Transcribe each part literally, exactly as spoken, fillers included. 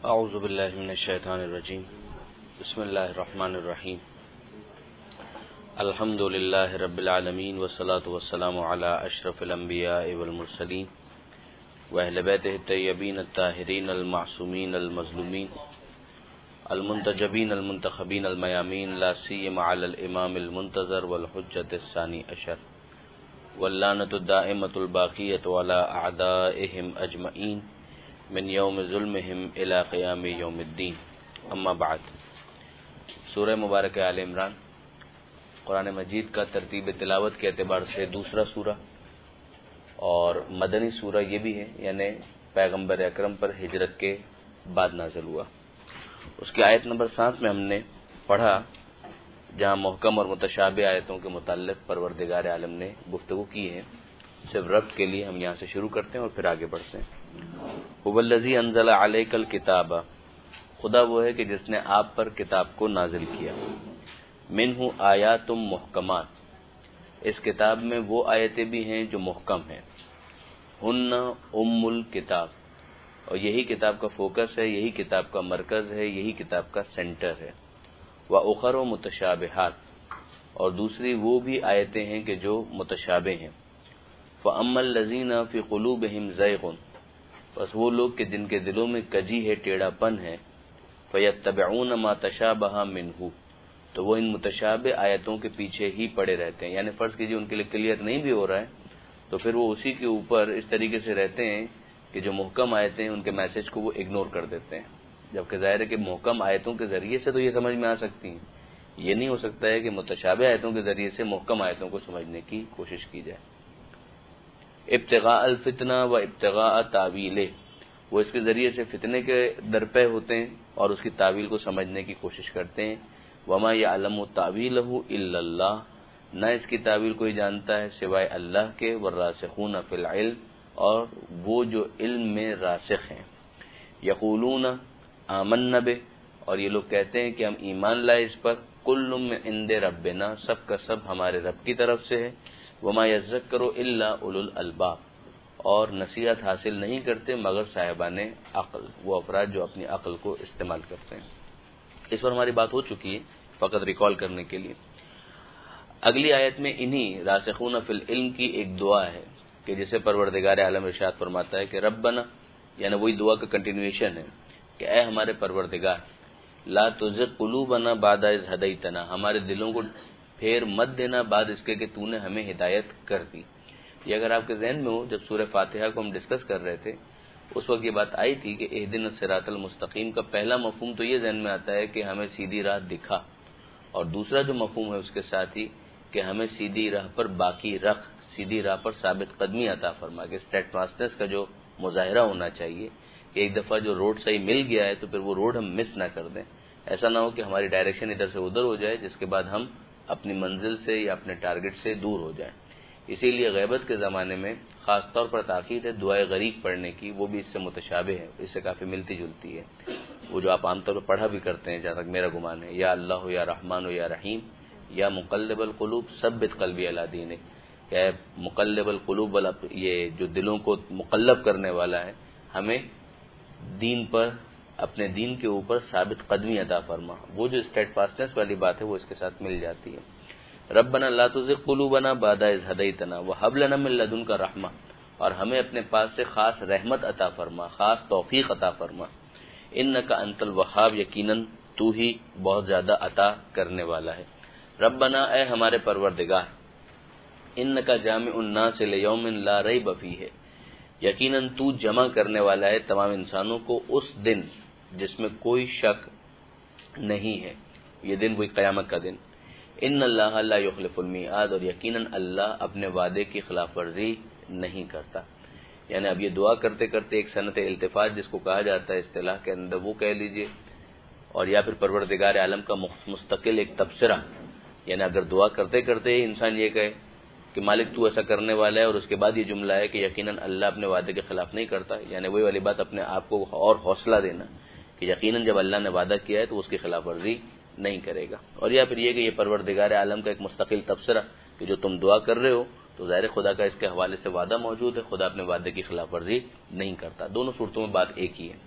اعوذ باللہ من الشیطان الرجیم بسم اللہ الرحمن الرحیم الحمد للہ رب العالمین والصلاة والسلام علی اشرف الانبیاء والمرسلین واہل بیتہ الطیبین الطاہرین المعصومین المظلومین المنتجبین المنتخبین المیامین لا سیما علی الامام المنتظر والحجۃ الثانی عشر واللعنۃ الدائمۃ الباقیۃ علی اعدائہم اجمعین من یوم ظلمہم الی قیام یوم الدین اما بعد۔ سورہ مبارک آل عمران قرآن مجید کا ترتیب تلاوت کے اعتبار سے دوسرا سورہ اور مدنی سورہ یہ بھی ہے، یعنی پیغمبر اکرم پر ہجرت کے بعد نازل ہوا۔ اس کی آیت نمبر سات میں ہم نے پڑھا جہاں محکم اور متشابہ آیتوں کے متعلق پروردگار عالم نے گفتگو کی ہے۔ صرف ربط کے لیے ہم یہاں سے شروع کرتے ہیں اور پھر آگے بڑھتے ہیں۔ هو الذی انزل علیک الکتاب، خدا وہ ہے کہ جس نے آپ پر کتاب کو نازل کیا۔ منہ آیات محکمات، اس کتاب میں وہ آیتیں بھی ہیں جو محکم ہیں۔ ہن ام الکتاب، اور یہی کتاب کا فوکس ہے، یہی کتاب کا مرکز ہے، یہی کتاب کا سینٹر ہے۔ وَأُخَرُ متشابہات، اور دوسری وہ بھی آیتیں ہیں کہ جو متشابہ ہیں۔ فَأَمَّا الَّذِينَ فِي قُلُوبِهِمْ زَيْغٌ، بس وہ لوگ کہ جن کے دلوں میں کجی ہے، ٹیڑھا پن ہے، فَيَتَّبِعُونَ مَا تَشَابَهَ مِنْهُ، تو وہ ان متشابہ آیتوں کے پیچھے ہی پڑے رہتے ہیں۔ یعنی فرض کیجئے ان کے لیے کلیئر نہیں بھی ہو رہا ہے تو پھر وہ اسی کے اوپر اس طریقے سے رہتے ہیں کہ جو محکم آیتیں ہیں ان کے میسج کو وہ اگنور کر دیتے ہیں، جبکہ ظاہر ہے کہ محکم آیتوں کے ذریعے سے تو یہ سمجھ میں آ سکتی ہیں۔ یہ نہیں ہو سکتا ہے کہ متشابہ آیتوں کے ذریعے سے محکم آیتوں کو سمجھنے کی کوشش کی جائے۔ ابتغاء الفتنہ و ابتغاء تعویلہ، وہ اس کے ذریعے سے فتنے کے درپے ہوتے ہیں اور اس کی تعویل کو سمجھنے کی کوشش کرتے ہیں۔ وما یعلم تعویلہ الا اللہ، نہ اس کی تعویل کوئی جانتا ہے سوائے اللہ کے، والراسخون فی العلم، اور وہ جو علم میں راسخ ہیں۔ یقولون آمنا بہ، اور یہ لوگ کہتے ہیں کہ ہم ایمان لائے اس پر، کل من عند ربنا، سب کا سب ہمارے رب کی طرف سے ہے۔ وما یذکر الا اولو الالباب، اور نصیحت حاصل نہیں کرتے مگر صاحبان عقل، وہ افراد جو اپنی عقل کو استعمال کرتے ہیں۔ اس پر ہماری بات ہو چکی ہے، فقط ریکال کرنے کے لیے۔ اگلی آیت میں انہی راسخون فی العلم کی ایک دعا ہے کہ جسے پروردگار عالم ارشاد فرماتا ہے کہ ربنا، یعنی وہی دعا کا کنٹینیویشن ہے کہ اے ہمارے پروردگار، لا تزغ قلوبنا بعد اذ ہدیتنا، ہمارے دلوں کو پھیر مت دینا بعد اس کے کہ تو نے ہمیں ہدایت کر دی۔ یہ اگر آپ کے ذہن میں ہو، جب سورہ فاتحہ کو ہم ڈسکس کر رہے تھے اس وقت یہ بات آئی تھی کہ اہدنا الصراط المستقیم کا پہلا مفہوم تو یہ ذہن میں آتا ہے کہ ہمیں سیدھی راہ دکھا، اور دوسرا جو مفہوم ہے اس کے ساتھ ہی کہ ہمیں سیدھی راہ پر باقی رکھ، سیدھی راہ پر ثابت قدمی عطا فرما، کہ اسٹیٹ فاسٹنس کا جو مظاہرہ ہونا چاہیے کہ ایک دفعہ جو روڈ صحیح مل گیا ہے تو پھر وہ روڈ ہم مس نہ کر دیں، ایسا نہ ہو کہ ہماری ڈائریکشن ادھر سے ادھر ہو جائے جس کے بعد ہم اپنی منزل سے یا اپنے ٹارگٹ سے دور ہو جائیں۔ اسی لیے غیبت کے زمانے میں خاص طور پر تاکید ہے دعائے غریق پڑھنے کی، وہ بھی اس سے متشابہ ہے، اس سے کافی ملتی جلتی ہے، وہ جو آپ عام طور پر پڑھا بھی کرتے ہیں جہاں تک میرا گمان ہے، یا اللہ یا رحمان یا رحیم، یا مقلب القلوب ثبت قلبی علی دینک، کہ مقلب القلوب والا، یہ جو دلوں کو مقلب کرنے والا ہے، ہمیں دین پر، اپنے دین کے اوپر ثابت قدمی عطا فرما۔ وہ جو اسٹیٹ فاسٹنس والی بات ہے وہ اس کے ساتھ مل جاتی ہے۔ ربنا لا تزغ قلوبنا بعد اذ ہدیتنا وہب لنا من لدنک رحمہ، اور ہمیں اپنے پاس سے خاص رحمت عطا فرما، خاص توفیق عطا فرما۔ انک انت الوہاب، یقیناً تو ہی بہت زیادہ عطا کرنے والا ہے۔ ربنا، اے ہمارے پروردگار، انک جامع الناس لیوم لا ریب فیہ، یقیناً تو جمع کرنے والا ہے تمام انسانوں کو اس دن جس میں کوئی شک نہیں ہے، یہ دن وہی قیامت کا دن۔ ان اللہ لا یخلف المیعاد، اور یقیناً اللہ اپنے وعدے کی خلاف ورزی نہیں کرتا۔ یعنی اب یہ دعا کرتے کرتے ایک صنعت التفات جس کو کہا جاتا ہے اصطلاح کے اندر، وہ کہہ لیجئے، اور یا پھر پروردگار عالم کا مستقل ایک تبصرہ، یعنی اگر دعا کرتے کرتے ہی انسان یہ کہے کہ مالک تو ایسا کرنے والا ہے، اور اس کے بعد یہ جملہ ہے کہ یقیناً اللہ اپنے وعدے کے خلاف نہیں کرتا، یعنی وہی والی بات اپنے آپ کو اور حوصلہ دینا کہ یقیناً جب اللہ نے وعدہ کیا ہے تو اس کی خلاف ورزی نہیں کرے گا۔ اور یا پھر یہ کہ یہ پروردگار عالم کا ایک مستقل تبصرہ کہ جو تم دعا کر رہے ہو تو ظاہر خدا کا اس کے حوالے سے وعدہ موجود ہے، خدا اپنے وعدے کی خلاف ورزی نہیں کرتا۔ دونوں صورتوں میں بات ایک ہی ہے۔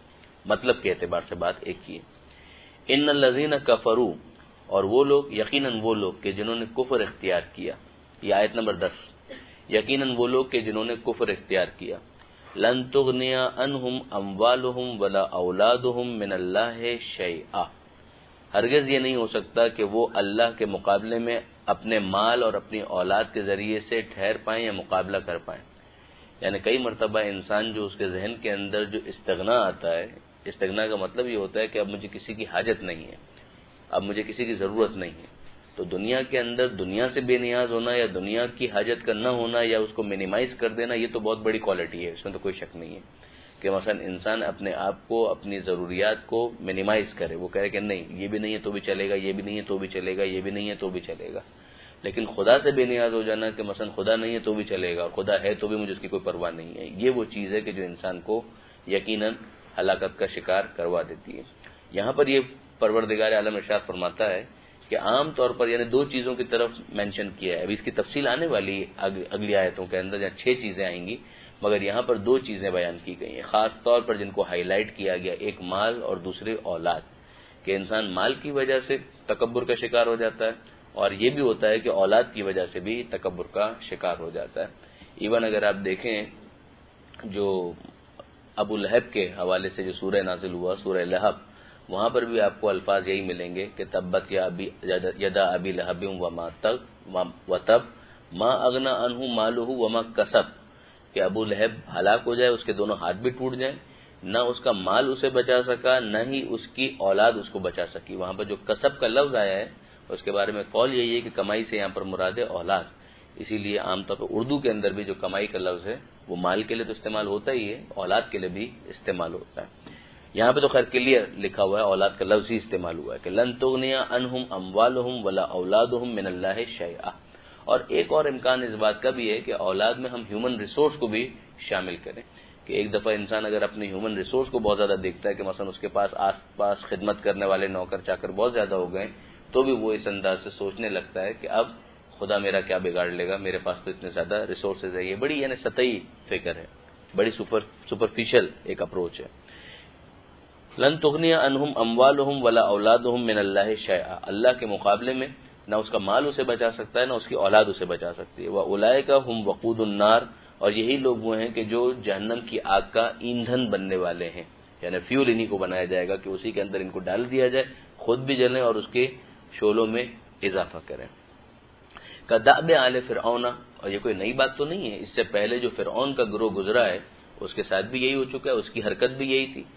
مطلب کے اعتبار سے بات ایک ہی ہے۔ ان الذین کفروا، اور وہ لوگ، یقیناً وہ لوگ کہ جنہوں نے کفر اختیار کیا، یہ آیت نمبر دس، یقیناً وہ لوگ کہ جنہوں نے کفر اختیار کیا، لن تغنی عنہم اموالہم ولا اولادہم من اللہ شیئا، ہرگز یہ نہیں ہو سکتا کہ وہ اللہ کے مقابلے میں اپنے مال اور اپنی اولاد کے ذریعے سے ٹھہر پائیں یا مقابلہ کر پائیں۔ یعنی کئی مرتبہ انسان جو اس کے ذہن کے اندر جو استغنا آتا ہے، استغنا کا مطلب یہ ہوتا ہے کہ اب مجھے کسی کی حاجت نہیں ہے، اب مجھے کسی کی ضرورت نہیں ہے، تو دنیا کے اندر دنیا سے بے نیاز ہونا یا دنیا کی حاجت کا نہ ہونا یا اس کو منیمائز کر دینا، یہ تو بہت بڑی کوالٹی ہے، اس میں تو کوئی شک نہیں ہے کہ مثلا انسان اپنے آپ کو، اپنی ضروریات کو منیمائز کرے، وہ کہے کہ نہیں یہ بھی نہیں ہے تو بھی چلے گا، یہ بھی نہیں ہے تو بھی چلے گا، یہ بھی نہیں ہے تو بھی چلے گا۔ لیکن خدا سے بے نیاز ہو جانا کہ مثلا خدا نہیں ہے تو بھی چلے گا اور خدا ہے تو بھی مجھے اس کی کوئی پرواہ نہیں ہے، یہ وہ چیز ہے کہ جو انسان کو یقیناً ہلاکت کا شکار کروا دیتی ہے۔ یہاں پر یہ پروردگار عالم ارشاد فرماتا ہے کہ عام طور پر یعنی دو چیزوں کی طرف مینشن کیا ہے، ابھی اس کی تفصیل آنے والی اگلی آیتوں کے اندر جہاں چھ چیزیں آئیں گی، مگر یہاں پر دو چیزیں بیان کی گئی ہیں خاص طور پر جن کو ہائی لائٹ کیا گیا، ایک مال اور دوسرے اولاد، کہ انسان مال کی وجہ سے تکبر کا شکار ہو جاتا ہے اور یہ بھی ہوتا ہے کہ اولاد کی وجہ سے بھی تکبر کا شکار ہو جاتا ہے۔ ایون اگر آپ دیکھیں جو ابو لہب کے حوالے سے جو سورہ نازل ہوا، سورہ لہب، وہاں پر بھی آپ کو الفاظ یہی ملیں گے کہ تبت یا ابی یدا ابی لہب وما تب وتب ما اغنى عنہ مالہ وما کسب، کہ ابو لہب ہلاک ہو جائے، اس کے دونوں ہاتھ بھی ٹوٹ جائیں، نہ اس کا مال اسے بچا سکا نہ ہی اس کی اولاد اس کو بچا سکی۔ وہاں پر جو کسب کا لفظ آیا ہے اس کے بارے میں قول یہی ہے کہ کمائی سے یہاں پر مراد ہے اولاد، اسی لیے عام طور پر اردو کے اندر بھی جو کمائی کا لفظ ہے وہ مال کے لیے تو استعمال ہوتا ہی ہے، اولاد کے لیے بھی استعمال ہوتا ہے۔ یہاں پہ تو خیر کلیئر لکھا ہوا ہے، اولاد کا لفظ ہی استعمال ہوا ہے کہ لن تغنی عنہم اموالہم ولا اولادہم من اللہ شیئا۔ اور ایک اور امکان اس بات کا بھی ہے کہ اولاد میں ہم ہیومن ریسورس کو بھی شامل کریں، کہ ایک دفعہ انسان اگر اپنے ہیومن ریسورس کو بہت زیادہ دیکھتا ہے کہ مثلا اس کے پاس آس پاس خدمت کرنے والے نوکر چاکر بہت زیادہ ہو گئے، تو بھی وہ اس انداز سے سوچنے لگتا ہے کہ اب خدا میرا کیا بگاڑ لے گا، میرے پاس تو اتنے زیادہ ریسورسز ہے۔ یہ بڑی یعنی سطحی فکر ہے، بڑی سپر سپرفیشل ایک اپروچ ہے۔ لن تغنی عنہم اموالہم ولا اولادہم من اللہ شیئا، اللہ کے مقابلے میں نہ اس کا مال اسے بچا سکتا ہے نہ اس کی اولاد اسے بچا سکتی ہے۔ واولئک ھم وقود النار، اور یہی لوگ وہ ہیں کہ جو جہنم کی آگ کا ایندھن بننے والے ہیں، یعنی فیول انہی کو بنایا جائے گا کہ اسی کے اندر ان کو ڈال دیا جائے، خود بھی جلیں اور اس کے شعلوں میں اضافہ کریں۔ کدأب آل فرعون، اور یہ کوئی نئی بات تو نہیں ہے، اس سے پہلے جو فرعون کا گروہ گزرا ہے اس کے ساتھ بھی یہی ہو چکا ہے، اس کی حرکت بھی یہی تھی۔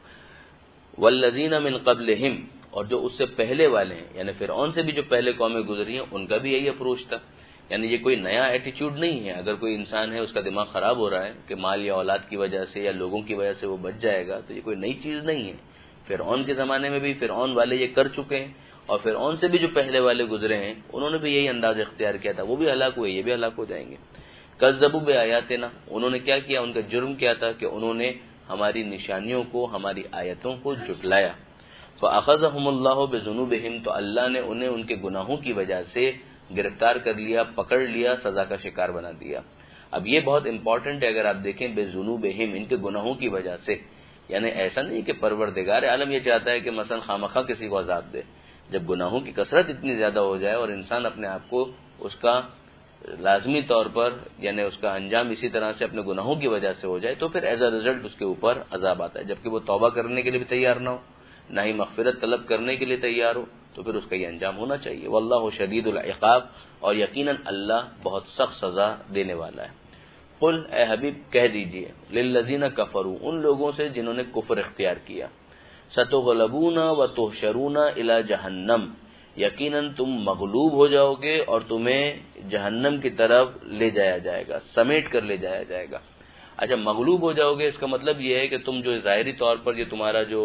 والذین من قبلہم، اور جو اس سے پہلے والے ہیں یعنی فرعون سے بھی جو پہلے قومیں گزری ہیں ان کا بھی یہی اپروچ تھا، یعنی یہ کوئی نیا ایٹیچیوڈ نہیں ہے۔ اگر کوئی انسان ہے اس کا دماغ خراب ہو رہا ہے کہ مال یا اولاد کی وجہ سے یا لوگوں کی وجہ سے وہ بچ جائے گا، تو یہ کوئی نئی چیز نہیں ہے۔ فرعون کے زمانے میں بھی فرعون والے یہ کر چکے ہیں، اور فرعون سے بھی جو پہلے والے گزرے ہیں انہوں نے بھی یہی انداز اختیار کیا تھا، وہ بھی ہلاک ہوئے، یہ بھی ہلاک ہو جائیں گے۔ کذبوا بآیاتنا، انہوں نے کیا کیا، ان کا جرم کیا تھا کہ انہوں نے ہماری نشانیوں کو، ہماری آیتوں کو جھٹلایا۔ فأخذهم اللہ بذنوبہم، تو اللہ نے انہیں ان کے گناہوں کی وجہ سے گرفتار کر لیا، پکڑ لیا، سزا کا شکار بنا دیا۔ اب یہ بہت امپورٹنٹ ہے، اگر آپ دیکھیں بذنوبہم، ان کے گناہوں کی وجہ سے، یعنی ایسا نہیں کہ پروردگار عالم یہ چاہتا ہے کہ مثلا خامخواہ کسی کو عذاب دے۔ جب گناہوں کی کثرت اتنی زیادہ ہو جائے اور انسان اپنے آپ کو اس کا لازمی طور پر یعنی اس کا انجام اسی طرح سے اپنے گناہوں کی وجہ سے ہو جائے، تو پھر ایز اے ریزلٹ اس کے اوپر عذاب آتا ہے، جبکہ وہ توبہ کرنے کے لیے بھی تیار نہ ہو، نہ ہی مغفرت طلب کرنے کے لیے تیار ہو، تو پھر اس کا یہ انجام ہونا چاہیے۔ واللہ شدید العقاب، اور یقیناً اللہ بہت سخت سزا دینے والا ہے۔ قل، اے حبیب کہہ دیجئے، للذین کفروا، ان لوگوں سے جنہوں نے کفر اختیار کیا، ستغلبون وتحشرون الی جہنم، یقیناً تم مغلوب ہو جاؤ گے اور تمہیں جہنم کی طرف لے جایا جائے گا، سمیٹ کر لے جایا جائے گا۔ اچھا، مغلوب ہو جاؤ گے اس کا مطلب یہ ہے کہ تم جو ظاہری طور پر یہ تمہارا جو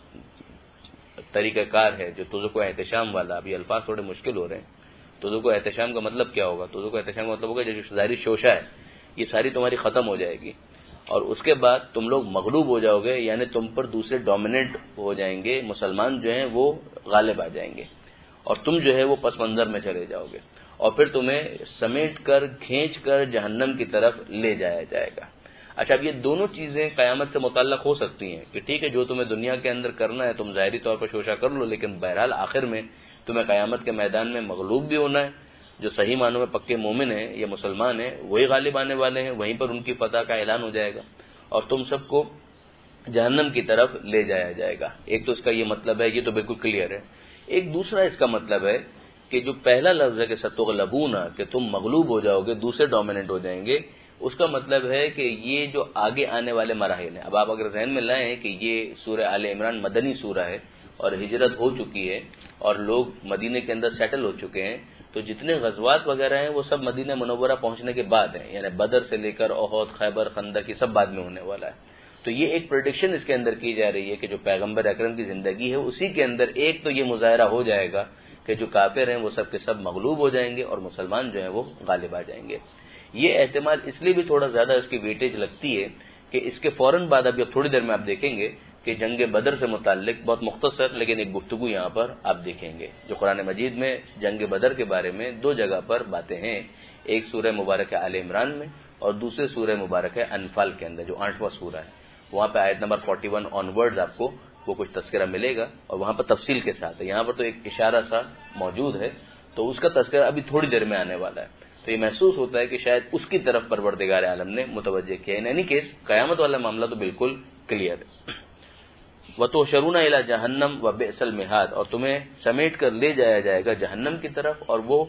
طریقہ کار ہے، جو تذوق و احتشام والا، اب یہ الفاظ تھوڑے مشکل ہو رہے ہیں، تذوق و احتشام کا مطلب کیا ہوگا؟ تذوق و احتشام کا مطلب ہوگا جو ظاہری شوشہ ہے یہ ساری تمہاری ختم ہو جائے گی، اور اس کے بعد تم لوگ مغلوب ہو جاؤ گے، یعنی تم پر دوسرے ڈومیننٹ ہو جائیں گے، مسلمان جو ہیں وہ غالب آ جائیں گے، اور تم جو ہے وہ پس منظر میں چلے جاؤ گے، اور پھر تمہیں سمیٹ کر کھینچ کر جہنم کی طرف لے جایا جائے گا۔ اچھا اب یہ دونوں چیزیں قیامت سے متعلق ہو سکتی ہیں کہ ٹھیک ہے جو تمہیں دنیا کے اندر کرنا ہے تم ظاہری طور پر شوشہ کر لو، لیکن بہرحال آخر میں تمہیں قیامت کے میدان میں مغلوب بھی ہونا ہے. جو صحیح معنوں میں پکے مومن ہیں یا مسلمان ہیں وہی غالب آنے والے ہیں، وہیں پر ان کی فتح کا اعلان ہو جائے گا اور تم سب کو جہنم کی طرف لے جایا جائے گا. ایک تو اس کا یہ مطلب ہے، یہ تو بالکل کلیئر ہے. ایک دوسرا اس کا مطلب ہے کہ جو پہلا لفظ ہے کہ ستغلبون، کہ تم مغلوب ہو جاؤ گے، دوسرے ڈومیننٹ ہو جائیں گے، اس کا مطلب ہے کہ یہ جو آگے آنے والے مراحل ہیں. اب آپ اگر ذہن میں لائیں کہ یہ سورہ آل عمران مدنی سورہ ہے اور ہجرت ہو چکی ہے اور لوگ مدینے کے اندر سیٹل ہو چکے ہیں، تو جتنے غزوات وغیرہ ہیں وہ سب مدینہ منورہ پہنچنے کے بعد ہیں، یعنی بدر سے لے کر احد، خیبر، خندق، یہ سب بعد میں ہونے والا ہے. تو یہ ایک پریڈکشن اس کے اندر کی جا رہی ہے کہ جو پیغمبر اکرم کی زندگی ہے اسی کے اندر ایک تو یہ مظاہرہ ہو جائے گا کہ جو کافر ہیں وہ سب کے سب مغلوب ہو جائیں گے اور مسلمان جو ہیں وہ غالب آ جائیں گے. یہ احتمال اس لیے بھی تھوڑا زیادہ اس کی ویٹیج لگتی ہے کہ اس کے فوراً بعد ابھی اب تھوڑی دیر میں آپ دیکھیں گے کہ جنگ بدر سے متعلق بہت مختصر لیکن ایک گفتگو یہاں پر آپ دیکھیں گے جو قرآن مجید میں جنگ بدر کے بارے میں دو جگہ پر باتیں ہیں. ایک سورہ مبارک آل عمران میں اور دوسرے سورہ مبارک انفال کے اندر جو آٹھواں سورہ ہے، وہاں پہ آیت نمبر اکتالیس آن ورڈز آپ کو وہ کچھ تذکرہ ملے گا اور وہاں پر تفصیل کے ساتھ ہے. یہاں پر تو ایک اشارہ سا موجود ہے تو اس کا تذکرہ ابھی تھوڑی دیر میں آنے والا ہے. تو یہ محسوس ہوتا ہے کہ شاید اس کی طرف پروردگار عالم نے متوجہ کیا. ان اینی کیس قیامت والا معاملہ تو بالکل کلیئر ہے. وَتُحْشَرُونَ إِلَىٰ جَهَنَّمَ وَبِئْسَ الْمِہَادُ، اور تمہیں سمیٹ کر لے جایا جائے گا جہنم کی طرف اور وہ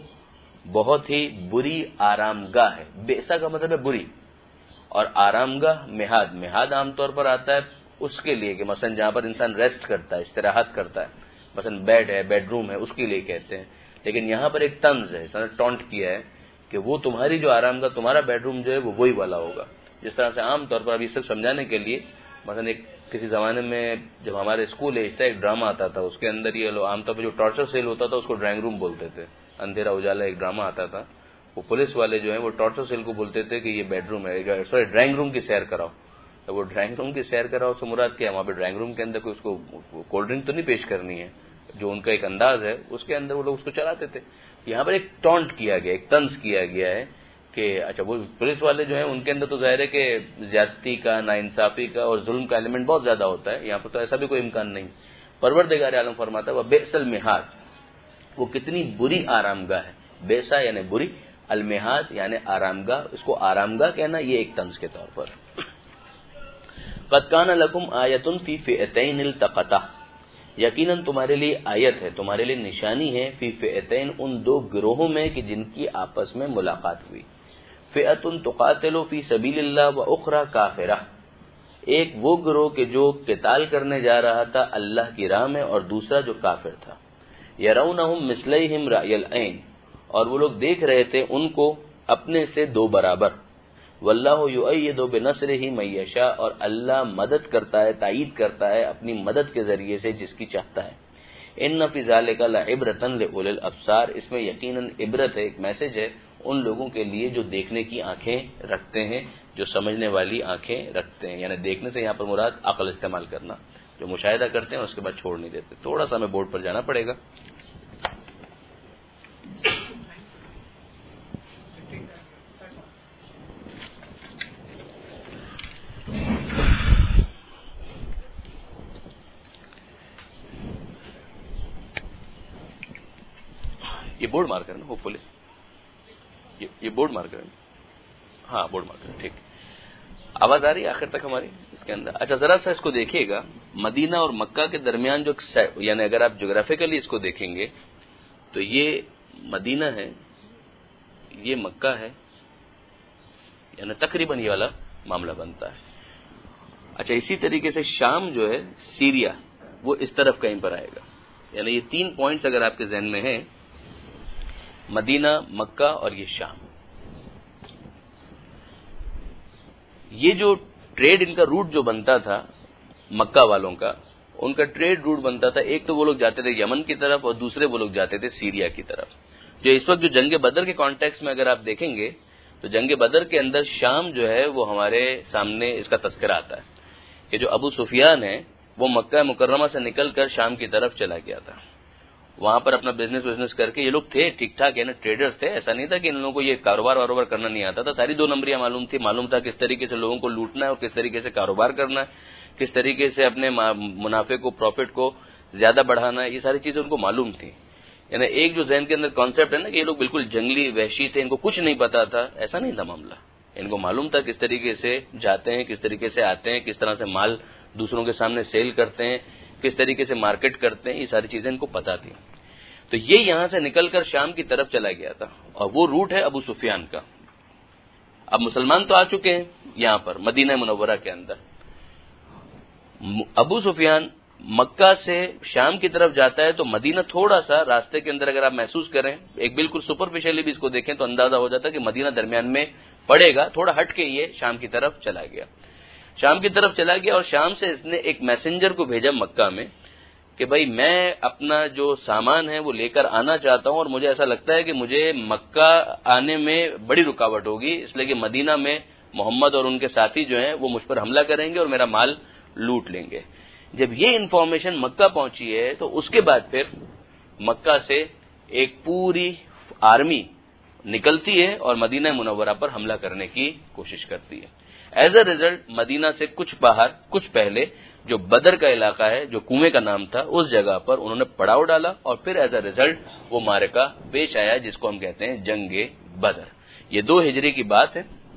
بہت ہی بری آرام گاہ ہے. بئسا کا مطلب ہے بری اور آرام گاہ مہاد. مہاد عام طور پر آتا ہے اس کے لیے کہ مثلا جہاں پر انسان ریسٹ کرتا ہے، استراحت کرتا ہے، مثلا بیڈ ہے، بیڈ روم ہے، اس کے لیے کہتے ہیں. لیکن یہاں پر ایک طنز ہے، ٹونٹ کیا ہے کہ وہ تمہاری جو آرام گاہ، تمہارا بیڈ روم جو ہے وہ وہی والا ہوگا. جس طرح سے عام طور پر ابھی سب سمجھانے کے لیے مثلا ایک کسی زمانے میں جب ہمارے اسکول ایج تھا ایک ڈرامہ آتا تھا، اس کے اندر یہ لوگ عام طور پر جو ٹارچر سیل ہوتا تھا اس کو ڈرائنگ روم بولتے تھے. اندھیرا اجالا ایک ڈرامہ آتا تھا، وہ پولیس والے جو ہیں وہ ٹارچر سیل کو بولتے تھے کہ یہ بیڈ روم ہے، سوری ڈرائنگ روم کی سیر کراؤ. تو وہ ڈرائنگ روم کی سیر کراؤ سے مراد کیا ہے؟ وہاں پہ ڈرائنگ روم کے اندر کوئی اس کو کولڈ ڈرنک تو نہیں پیش کرنی ہے، جو ان کا ایک انداز ہے اس کے اندر وہ لوگ اس کو چلاتے تھے. یہاں پر ایک ٹونٹ کیا گیا، ایک طنز کیا گیا ہے کہ اچھا وہ پولیس والے جو ہیں ان کے اندر تو ظاہر ہے کہ زیادتی کا، ناانصافی کا اور ظلم کا ایلیمنٹ بہت زیادہ ہوتا ہے. یہاں پر تو ایسا بھی کوئی امکان نہیں. پروردگار عالم فرماتا ہے وہ بئس المہاد، وہ کتنی بری آرام گاہ ہے. بیسا یعنی بری، المہاد یعنی آرام گاہ. اس کو آرام گاہ کہنا یہ ایک طنز کے طور پر. قد کان لکم آیۃ فی فئتین التقطا، یقیناً تمہارے لیے آیت ہے، تمہارے لیے نشانی ہے، فی فئتین ان دو گروہوں میں کہ جن کی آپس میں ملاقات ہوئی. فئۃ تقاتل فی سبیل اللہ و اخری کافرہ، ایک وہ گروہ کہ جو قتال کرنے جا رہا تھا اللہ کی راہ میں اور دوسرا جو کافر تھا. یرونہم مثلیہم رأی العین، اور وہ لوگ دیکھ رہے تھے ان کو اپنے سے دو برابر. واللہ یؤید بنصرہ من یشاء، اور اللہ مدد کرتا ہے، تائید کرتا ہے اپنی مدد کے ذریعے سے جس کی چاہتا ہے. ان فی ذلک لعبرۃ لاولی الابصار، اس میں یقیناً عبرت ہے، ایک میسج ہے ان لوگوں کے لیے جو دیکھنے کی آنکھیں رکھتے ہیں، جو سمجھنے والی آنکھیں رکھتے ہیں. یعنی دیکھنے سے یہاں پر مراد عقل استعمال کرنا، جو مشاہدہ کرتے ہیں اس کے بعد چھوڑ نہیں دیتے. تھوڑا سا ہمیں بورڈ پر جانا پڑے گا. یہ بورڈ مارک ہے نا، ہوپ فلی یہ بورڈ مارکر ہے. ہاں بورڈ مارکر، ٹھیک. آواز آ رہی ہے آخر تک ہماری اس کے اندر؟ اچھا ذرا سا اس کو دیکھیے گا. مدینہ اور مکہ کے درمیان جو یعنی اگر آپ جغرافیکلی اس کو دیکھیں گے تو یہ مدینہ ہے، یہ مکہ ہے، یعنی تقریباً یہ والا معاملہ بنتا ہے. اچھا اسی طریقے سے شام جو ہے، سیریا، وہ اس طرف کہیں پر آئے گا. یعنی یہ تین پوائنٹس اگر آپ کے ذہن میں ہیں، مدینہ، مکہ اور یہ شام، یہ جو ٹریڈ ان کا روٹ جو بنتا تھا مکہ والوں کا، ان کا ٹریڈ روٹ بنتا تھا، ایک تو وہ لوگ جاتے تھے یمن کی طرف اور دوسرے وہ لوگ جاتے تھے سیریا کی طرف. جو اس وقت جو جنگ بدر کے کانٹیکس میں اگر آپ دیکھیں گے تو جنگ بدر کے اندر شام جو ہے وہ ہمارے سامنے اس کا تذکرہ آتا ہے کہ جو ابو سفیان ہے وہ مکہ مکرمہ سے نکل کر شام کی طرف چلا گیا تھا وہاں پر اپنا بزنس وزنس کر کے یہ لوگ تھے ٹھیک ٹھاک، یعنی ٹریڈرز تھے، ایسا نہیں تھا کہ ان لوگوں کو یہ کاروبار واروبار کرنا نہیں آتا تھا، ساری دو نمبریاں معلوم تھی، معلوم تھا کس طریقے سے لوگوں کو لوٹنا ہے اور کس طریقے سے کاروبار کرنا ہے، کس طریقے سے اپنے منافع کو پروفٹ کو زیادہ بڑھانا ہے، یہ ساری چیزیں ان کو معلوم تھی. یعنی ایک جو ذہن کے اندر کانسیپٹ ہے نا کہ یہ لوگ بالکل جنگلی وحشی تھے، ان کو کچھ نہیں پتا تھا، ایسا نہیں تھا معاملہ. ان کو معلوم تھا کس طریقے سے جاتے ہیں، کس طریقے سے آتے ہیں، کس طرح سے مال دوسروں کے سامنے سیل کرتے ہیں، کس طریقے سے مارکیٹ کرتے ہیں، یہ ساری چیزیں ان کو پتا تھی. تو یہ یہاں سے نکل کر شام کی طرف چلا گیا تھا، اور وہ روٹ ہے ابو سفیان کا. اب مسلمان تو آ چکے ہیں یہاں پر مدینہ منورہ کے اندر. ابو سفیان مکہ سے شام کی طرف جاتا ہے تو مدینہ تھوڑا سا راستے کے اندر اگر آپ محسوس کریں، ایک بالکل سپرفیشلی بھی اس کو دیکھیں تو اندازہ ہو جاتا ہے کہ مدینہ درمیان میں پڑے گا، تھوڑا ہٹ کے یہ شام کی طرف چلا گیا. شام کی طرف چلا گیا اور شام سے اس نے ایک میسنجر کو بھیجا مکہ میں کہ بھائی میں اپنا جو سامان ہے وہ لے کر آنا چاہتا ہوں، اور مجھے ایسا لگتا ہے کہ مجھے مکہ آنے میں بڑی رکاوٹ ہوگی، اس لیے کہ مدینہ میں محمد اور ان کے ساتھی جو ہیں وہ مجھ پر حملہ کریں گے اور میرا مال لوٹ لیں گے. جب یہ انفارمیشن مکہ پہنچی ہے تو اس کے بعد پھر مکہ سے ایک پوری آرمی نکلتی ہے اور مدینہ منورہ پر حملہ کرنے کی کوشش کرتی ہے. ایز اے ریزلٹ مدینہ سے کچھ باہر کچھ پہلے جو بدر کا علاقہ ہے، جو کنویں کا نام تھا، اس جگہ پر انہوں نے پڑاؤ ڈالا اور پھر ایز اے ریزلٹ وہ معرکہ پیش آیا جس کو ہم کہتے ہیں جنگ بدر. یہ دو ہجری کی بات ہے.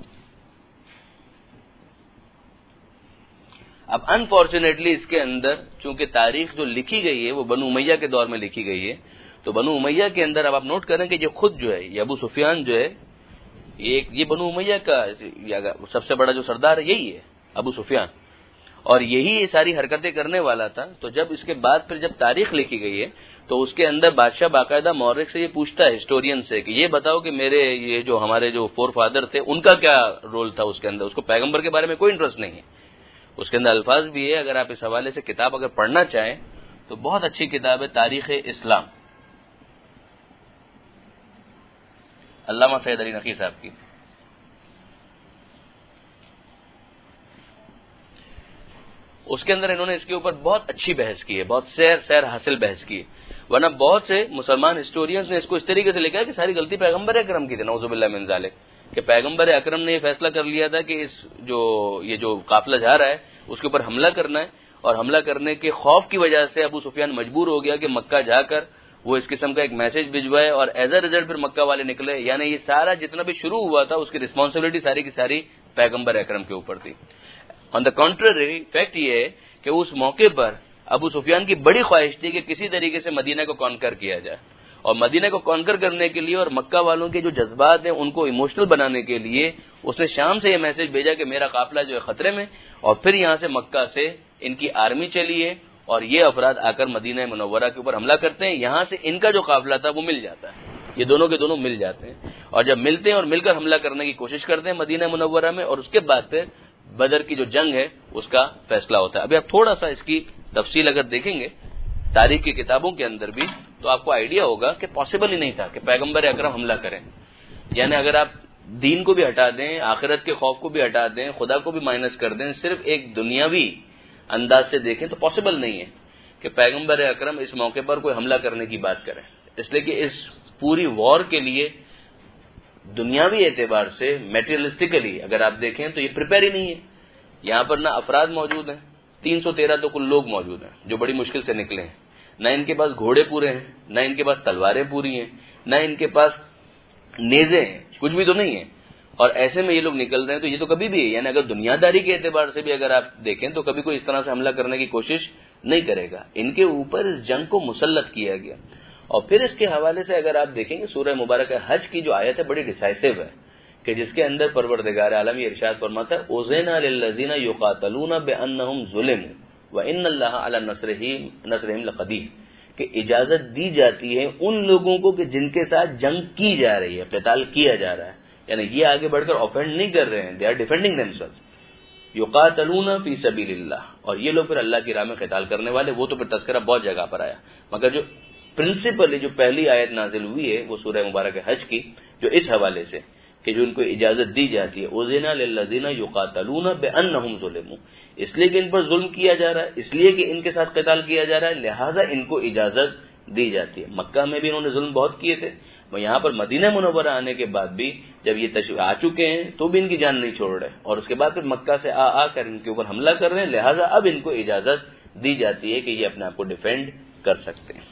اب انفارچونیٹلی اس کے اندر چونکہ تاریخ جو لکھی گئی ہے وہ بنو امیہ کے دور میں لکھی گئی ہے، تو بنو امیہ کے اندر اب آپ نوٹ کریں کہ یہ خود جو ہے یہ ابو سفیان جو ہے یہ یہ بنو امیہ کا سب سے بڑا جو سردار ہے یہی ہے ابو سفیان، اور یہی یہ ساری حرکتیں کرنے والا تھا. تو جب اس کے بعد پھر جب تاریخ لکھی گئی ہے تو اس کے اندر بادشاہ باقاعدہ مورخ سے یہ پوچھتا ہے، ہسٹورین سے، کہ یہ بتاؤ کہ میرے یہ جو ہمارے جو فور فادر تھے ان کا کیا رول تھا اس کے اندر. اس کو پیغمبر کے بارے میں کوئی انٹرسٹ نہیں ہے. اس کے اندر الفاظ بھی ہے، اگر آپ اس حوالے سے کتاب اگر پڑھنا چاہیں تو بہت اچھی کتاب ہے تاریخ اسلام، علامہ سید علی نقی صاحب کی. اس کے اندر انہوں نے اس کے اوپر بہت اچھی بحث کی ہے، بہت سیر سیر حاصل بحث کی ہے. ورنہ بہت سے مسلمان ہسٹورینز نے اس کو اس طریقے سے لکھا ہے کہ ساری غلطی پیغمبر اکرم کی تھی، نعوذ باللہ من ذالک، کہ پیغمبر اکرم نے یہ فیصلہ کر لیا تھا کہ اس جو یہ جو قافلہ جا رہا ہے اس کے اوپر حملہ کرنا ہے، اور حملہ کرنے کے خوف کی وجہ سے ابو سفیان مجبور ہو گیا کہ مکہ جا کر وہ اس قسم کا ایک میسج بھجوائے، اور ایز اے ریزلٹ پھر مکہ والے نکلے. یعنی یہ سارا جتنا بھی شروع ہوا تھا اس کی رسپانسبلٹی ساری کی ساری پیغمبر اکرم کے اوپر تھی. آن دا کنٹرری فیکٹ یہ ہے کہ اس موقع پر ابو سفیان کی بڑی خواہش تھی کہ کسی طریقے سے مدینہ کو کانکر کیا جائے، اور مدینہ کو کانکر کرنے کے لیے اور مکہ والوں کے جو جذبات ہیں ان کو ایموشنل بنانے کے لیے اس نے شام سے یہ میسج بھیجا کہ میرا قافلہ جو ہے خطرے میں، اور پھر یہاں سے مکہ سے ان کی آرمی چلی ہے اور یہ افراد آ کر مدینہ منورہ کے اوپر حملہ کرتے ہیں. یہاں سے ان کا جو قافلہ تھا وہ مل جاتا ہے، یہ دونوں کے دونوں مل جاتے ہیں، اور جب ملتے ہیں اور مل کر حملہ کرنے کی کوشش کرتے ہیں مدینہ منورہ میں، اور اس کے بعد پھر بدر کی جو جنگ ہے اس کا فیصلہ ہوتا ہے. ابھی آپ تھوڑا سا اس کی تفصیل اگر دیکھیں گے تاریخ کی کتابوں کے اندر بھی تو آپ کو آئیڈیا ہوگا کہ پاسبل ہی نہیں تھا کہ پیغمبر اکرم حملہ کریں. یعنی اگر آپ دین کو بھی ہٹا دیں، آخرت کے خوف کو بھی ہٹا دیں، خدا کو بھی مائنس کر دیں، صرف ایک دنیاوی انداز سے دیکھیں تو پاسبل نہیں ہے کہ پیغمبر اکرم اس موقع پر کوئی حملہ کرنے کی بات کریں. اس لیے کہ اس پوری وار کے لیے دنیاوی اعتبار سے میٹیریلسٹیکلی اگر آپ دیکھیں تو یہ پریپیئر ہی نہیں ہے. یہاں پر نہ افراد موجود ہیں، تین سو تیرہ تو کل لوگ موجود ہیں جو بڑی مشکل سے نکلے ہیں، نہ ان کے پاس گھوڑے پورے ہیں، نہ ان کے پاس تلواریں پوری ہیں، نہ ان کے پاس نیزے ہیں، کچھ بھی تو نہیں ہے. اور ایسے میں یہ لوگ نکل رہے ہیں تو یہ تو کبھی بھی ہے، یعنی اگر دنیا داری کے اعتبار سے بھی اگر آپ دیکھیں تو کبھی کوئی اس طرح سے حملہ کرنے کی کوشش نہیں کرے گا. ان کے اوپر اس جنگ کو مسلط کیا گیا. اور پھر اس کے حوالے سے اگر آپ دیکھیں گے سورہ مبارکہ حج کی جو آیت ہے بڑی ڈیسائسو ہے، کہ جس کے اندر پروردگار عالم یہ ارشاد فرماتا ہے اذن للذین یقاتلون بانہم ظلموا وان اللہ علی نصرہم نصرہم لقدیر، کہ اجازت دی جاتی ہے ان لوگوں کو کہ جن کے ساتھ جنگ کی جا رہی ہے، قتال کیا جا رہا ہے. یعنی یہ آگے بڑھ کر اوفینڈ نہیں کر رہے ہیں، دے آر ڈیفینڈنگ دمسیلز، یقاتلون فی سبیل اللہ، اور یہ لوگ پھر اللہ کی راہ میں قتال کرنے والے. وہ تو پھر تذکرہ بہت جگہ پر آیا، مگر جو پرنسپلی جو پہلی آیت نازل ہوئی ہے وہ سورہ مبارکہ حج کی، جو اس حوالے سے کہ جو ان کو اجازت دی جاتی ہے اذن للذین یقاتلون بانہم ظلموا، اس لیے کہ ان پر ظلم کیا جا رہا ہے، اس لیے کہ ان کے ساتھ قتال کیا جا رہا ہے، لہذا ان کو اجازت دی جاتی ہے۔ مکہ میں بھی انہوں نے ظلم بہت کیے تھے، وہ یہاں پر مدینہ منورہ آنے کے بعد بھی جب یہ تشریف آ چکے ہیں تو بھی ان کی جان نہیں چھوڑ رہے، اور اس کے بعد پھر مکہ سے آ آ کر ان کے اوپر حملہ کر رہے ہیں، لہٰذا اب ان کو اجازت دی جاتی ہے کہ یہ اپنے آپ کو ڈیفینڈ کر سکتے ہیں۔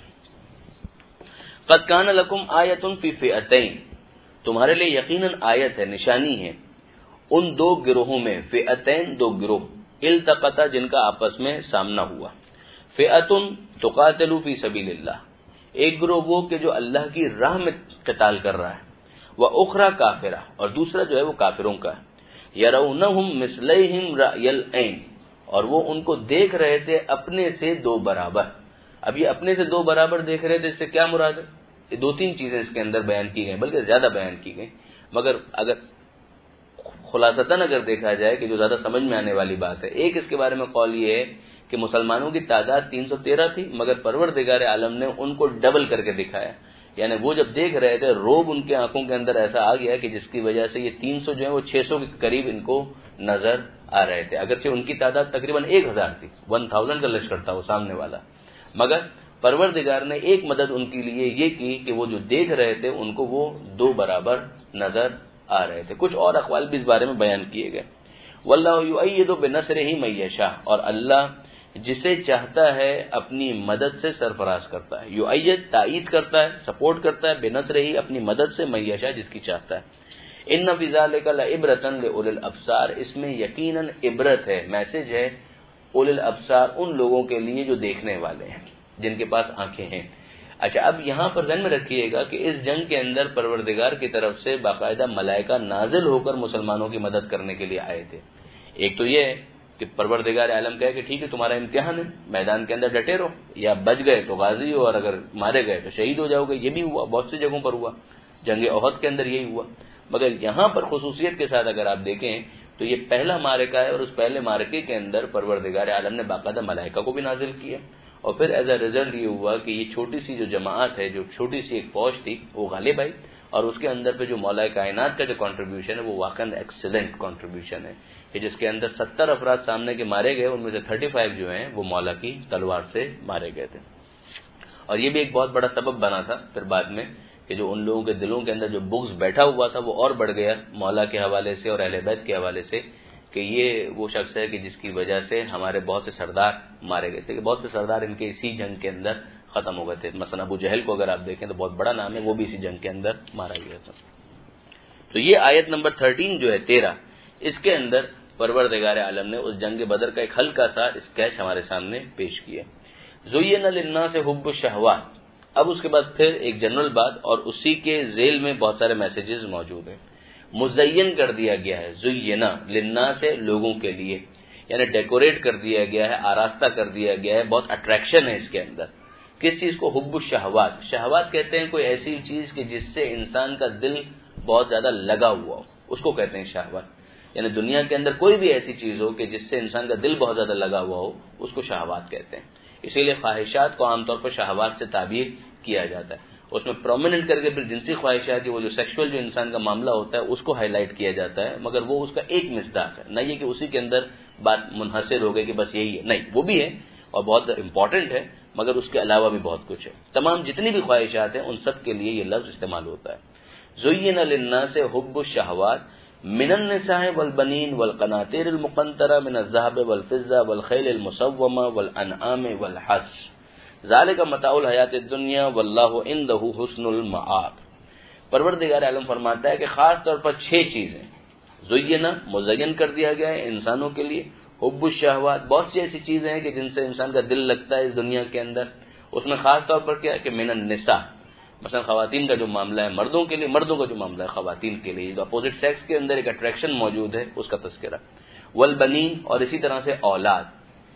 قد کان لکم آیۃ فی فئتین، تمہارے لیے یقیناً آیت ہے، نشانی ہے ان دو گروہوں میں، فئتین دو گروہ، التقطا جن کا آپس میں سامنا ہوا، فئتن تقاتل فی سبیل اللہ، ایک گروہ وہ کہ جو اللہ کی راہ میں قتال کر رہا ہے، وَأُخْرَى کافرہ، اور دوسرا جو ہے وہ کافروں کا ہے، یرونہم مثلیہم رأی العین، اور وہ ان کو دیکھ رہے تھے اپنے سے دو برابر۔ اب یہ اپنے سے دو برابر دیکھ رہے تھے، اس سے کیا مراد ہے؟ یہ دو تین چیزیں اس کے اندر بیان کی گئی، بلکہ زیادہ بیان کی گئی، مگر اگر خلاصتاً اگر دیکھا جائے کہ جو زیادہ سمجھ میں آنے والی بات ہے، ایک اس کے بارے میں قول یہ ہے کہ مسلمانوں کی تعداد تین سو تیرہ تھی، مگر پروردگار عالم نے ان کو ڈبل کر کے دکھایا، یعنی وہ جب دیکھ رہے تھے روب ان کے آنکھوں کے اندر ایسا آ گیا کہ جس کی وجہ سے یہ تین سو جو ہے وہ چھ سو کے قریب ان کو نظر آ رہے تھے، اگرچہ ان کی تعداد تقریباً ایک ہزار تھی، ون تھاؤزینڈ کا لشکر تھا وہ سامنے والا، مگر پروردگار نے ایک مدد ان کے لیے یہ کی کہ وہ جو دیکھ رہے تھے ان کو وہ دو برابر نظر آ رہے تھے۔ کچھ اور اقوال بھی اس بارے میں بیان کیے گئے۔ واللہ یؤید بنصرہ من یشاء، اور اللہ جسے چاہتا ہے اپنی مدد سے سرفراز کرتا ہے، یؤید تائید کرتا ہے، سپورٹ کرتا ہے، بنصرہ اپنی مدد سے من یشاء جس کی چاہتا ہے۔ ان فی ذلک لعبرۃ لاولی الابصار، اس میں یقیناً عبرت ہے، میسج ہے اولی الابصار، ان لوگوں کے لیے جو دیکھنے والے ہیں، جن کے پاس آنکھیں ہیں۔ اچھا، اب یہاں پر ذہن میں رکھیے گا کہ اس جنگ کے اندر پروردگار کی طرف سے باقاعدہ ملائکہ نازل ہو کر مسلمانوں کی مدد کرنے کے لیے آئے تھے۔ ایک تو یہ ہے کہ پروردگار عالم کہے کہ ٹھیک ہے تمہارا امتحان ہے، میدان کے اندر ڈٹے رہو، یا بچ گئے تو غازی ہو اور اگر مارے گئے تو شہید ہو جاؤ گے۔ یہ بھی ہوا، بہت سی جگہوں پر ہوا، جنگ احد کے اندر یہی ہوا، مگر یہاں پر خصوصیت کے ساتھ اگر آپ دیکھیں تو یہ پہلا معرکہ ہے، اور اس پہلے معرکے کے اندر پروردگار عالم نے باقاعدہ ملائکہ کو بھی نازل کیا، اور پھر ایز اے ریزلٹ یہ ہوا کہ یہ چھوٹی سی جو جماعت ہے، جو چھوٹی سی ایک فوج تھی، وہ غالب آئی، اور اس کے اندر پہ جو مولا کائنات کا جو کنٹریبیوشن ہے وہ واقعاً ایکسیلنٹ کنٹریبیوشن ہے، کہ جس کے اندر ستر افراد سامنے کے مارے گئے، ان میں سے تھرٹی فائیو جو ہیں وہ مولا کی تلوار سے مارے گئے تھے۔ اور یہ بھی ایک بہت بڑا سبب بنا تھا پھر بعد میں کہ جو ان لوگوں کے دلوں کے اندر جو بغض بیٹھا ہوا تھا وہ اور بڑھ گیا مولا کے حوالے سے اور اہل بیت کے حوالے سے، کہ یہ وہ شخص ہے کہ جس کی وجہ سے ہمارے بہت سے سردار مارے گئے تھے، کہ بہت سے سردار ان کے اسی جنگ کے اندر ختم ہو گئے تھے۔ مثلا ابو جہل کو اگر آپ دیکھیں تو بہت بڑا نام ہے، وہ بھی اسی جنگ کے اندر مارا گیا تھا۔ تو یہ آیت نمبر تھرٹین جو ہے تیرہ، اس کے اندر پروردگار عالم نے اس جنگ بدر کا ایک ہلکا سا اسکیچ ہمارے سامنے پیش کیا۔ زُیِّنَ لِلنَّاسِ حُبُّ الشَّهَوَاتِ، اب اس کے بعد پھر ایک جنرل بات، اور اسی کے ذیل میں بہت سارے میسیجز موجود ہیں۔ مزین کر دیا گیا ہے، زینا للناس سے لوگوں کے لیے، یعنی ڈیکوریٹ کر دیا گیا ہے، آراستہ کر دیا گیا ہے، بہت اٹریکشن ہے اس کے اندر۔ کس چیز کو؟ حب الشہوات، شہوات کہتے ہیں کوئی ایسی چیز کہ جس سے انسان کا دل بہت زیادہ لگا ہوا ہو، اس کو کہتے ہیں شہوات، یعنی دنیا کے اندر کوئی بھی ایسی چیز ہو کہ جس سے انسان کا دل بہت زیادہ لگا ہوا ہو، اس کو شہوات کہتے ہیں۔ اسی لیے خواہشات کو عام طور پر شہوات سے تعبیر کیا جاتا ہے، اس میں پرومیننٹ کر کے پھر جنسی خواہشات، وہ جو سیکشول جو انسان کا معاملہ ہوتا ہے اس کو ہائی لائٹ کیا جاتا ہے، مگر وہ اس کا ایک مصداق ہے، نہ یہ کہ اسی کے اندر بات منحصر ہو گئی کہ بس یہی ہے، نہیں، وہ بھی ہے اور بہت امپورٹنٹ ہے، مگر اس کے علاوہ بھی بہت کچھ ہے۔ تمام جتنی بھی خواہشات ہیں ان سب کے لیے یہ لفظ استعمال ہوتا ہے۔ زُیِّنَ لِلنَّاسِ حُبُّ الشَّهَوَاتِ مِنَ النِّسَاءِ وَالْبَنِينَ وَالْقَنَاطِيرِ الْمُقَنطَرَةِ مِنَ الذَّهَبِ وَالْفِضَّةِ وَالْخَيْلِ الْمُسَوَّمَةِ وَالْأَنْعَامِ وَالْحَرْثِ ذَلِكَ مَتَاعُ الْحَيَاةِ الدُّنْيَا وَاللَّهُ عِندَهُ حُسْنُ الْمَآبِ۔ پروردگار عالم فرماتا ہے کہ خاص طور پر چھ چیزیں زُیِّنَ مزین کر دیا گیا ہے انسانوں کے لیے، حب الشہوات بہت سی ایسی چیزیں ہیں کہ جن سے انسان کا دل لگتا ہے اس دنیا کے اندر، اس میں خاص طور پر کیا ہے کہ من النساء، مثلا خواتین کا جو معاملہ ہے مردوں کے لیے، مردوں کا جو معاملہ ہے خواتین کے لیے، جو اپوزٹ سیکس کے اندر ایک اٹریکشن موجود ہے اس کا تذکرہ، والبنین اور اسی طرح سے اولاد،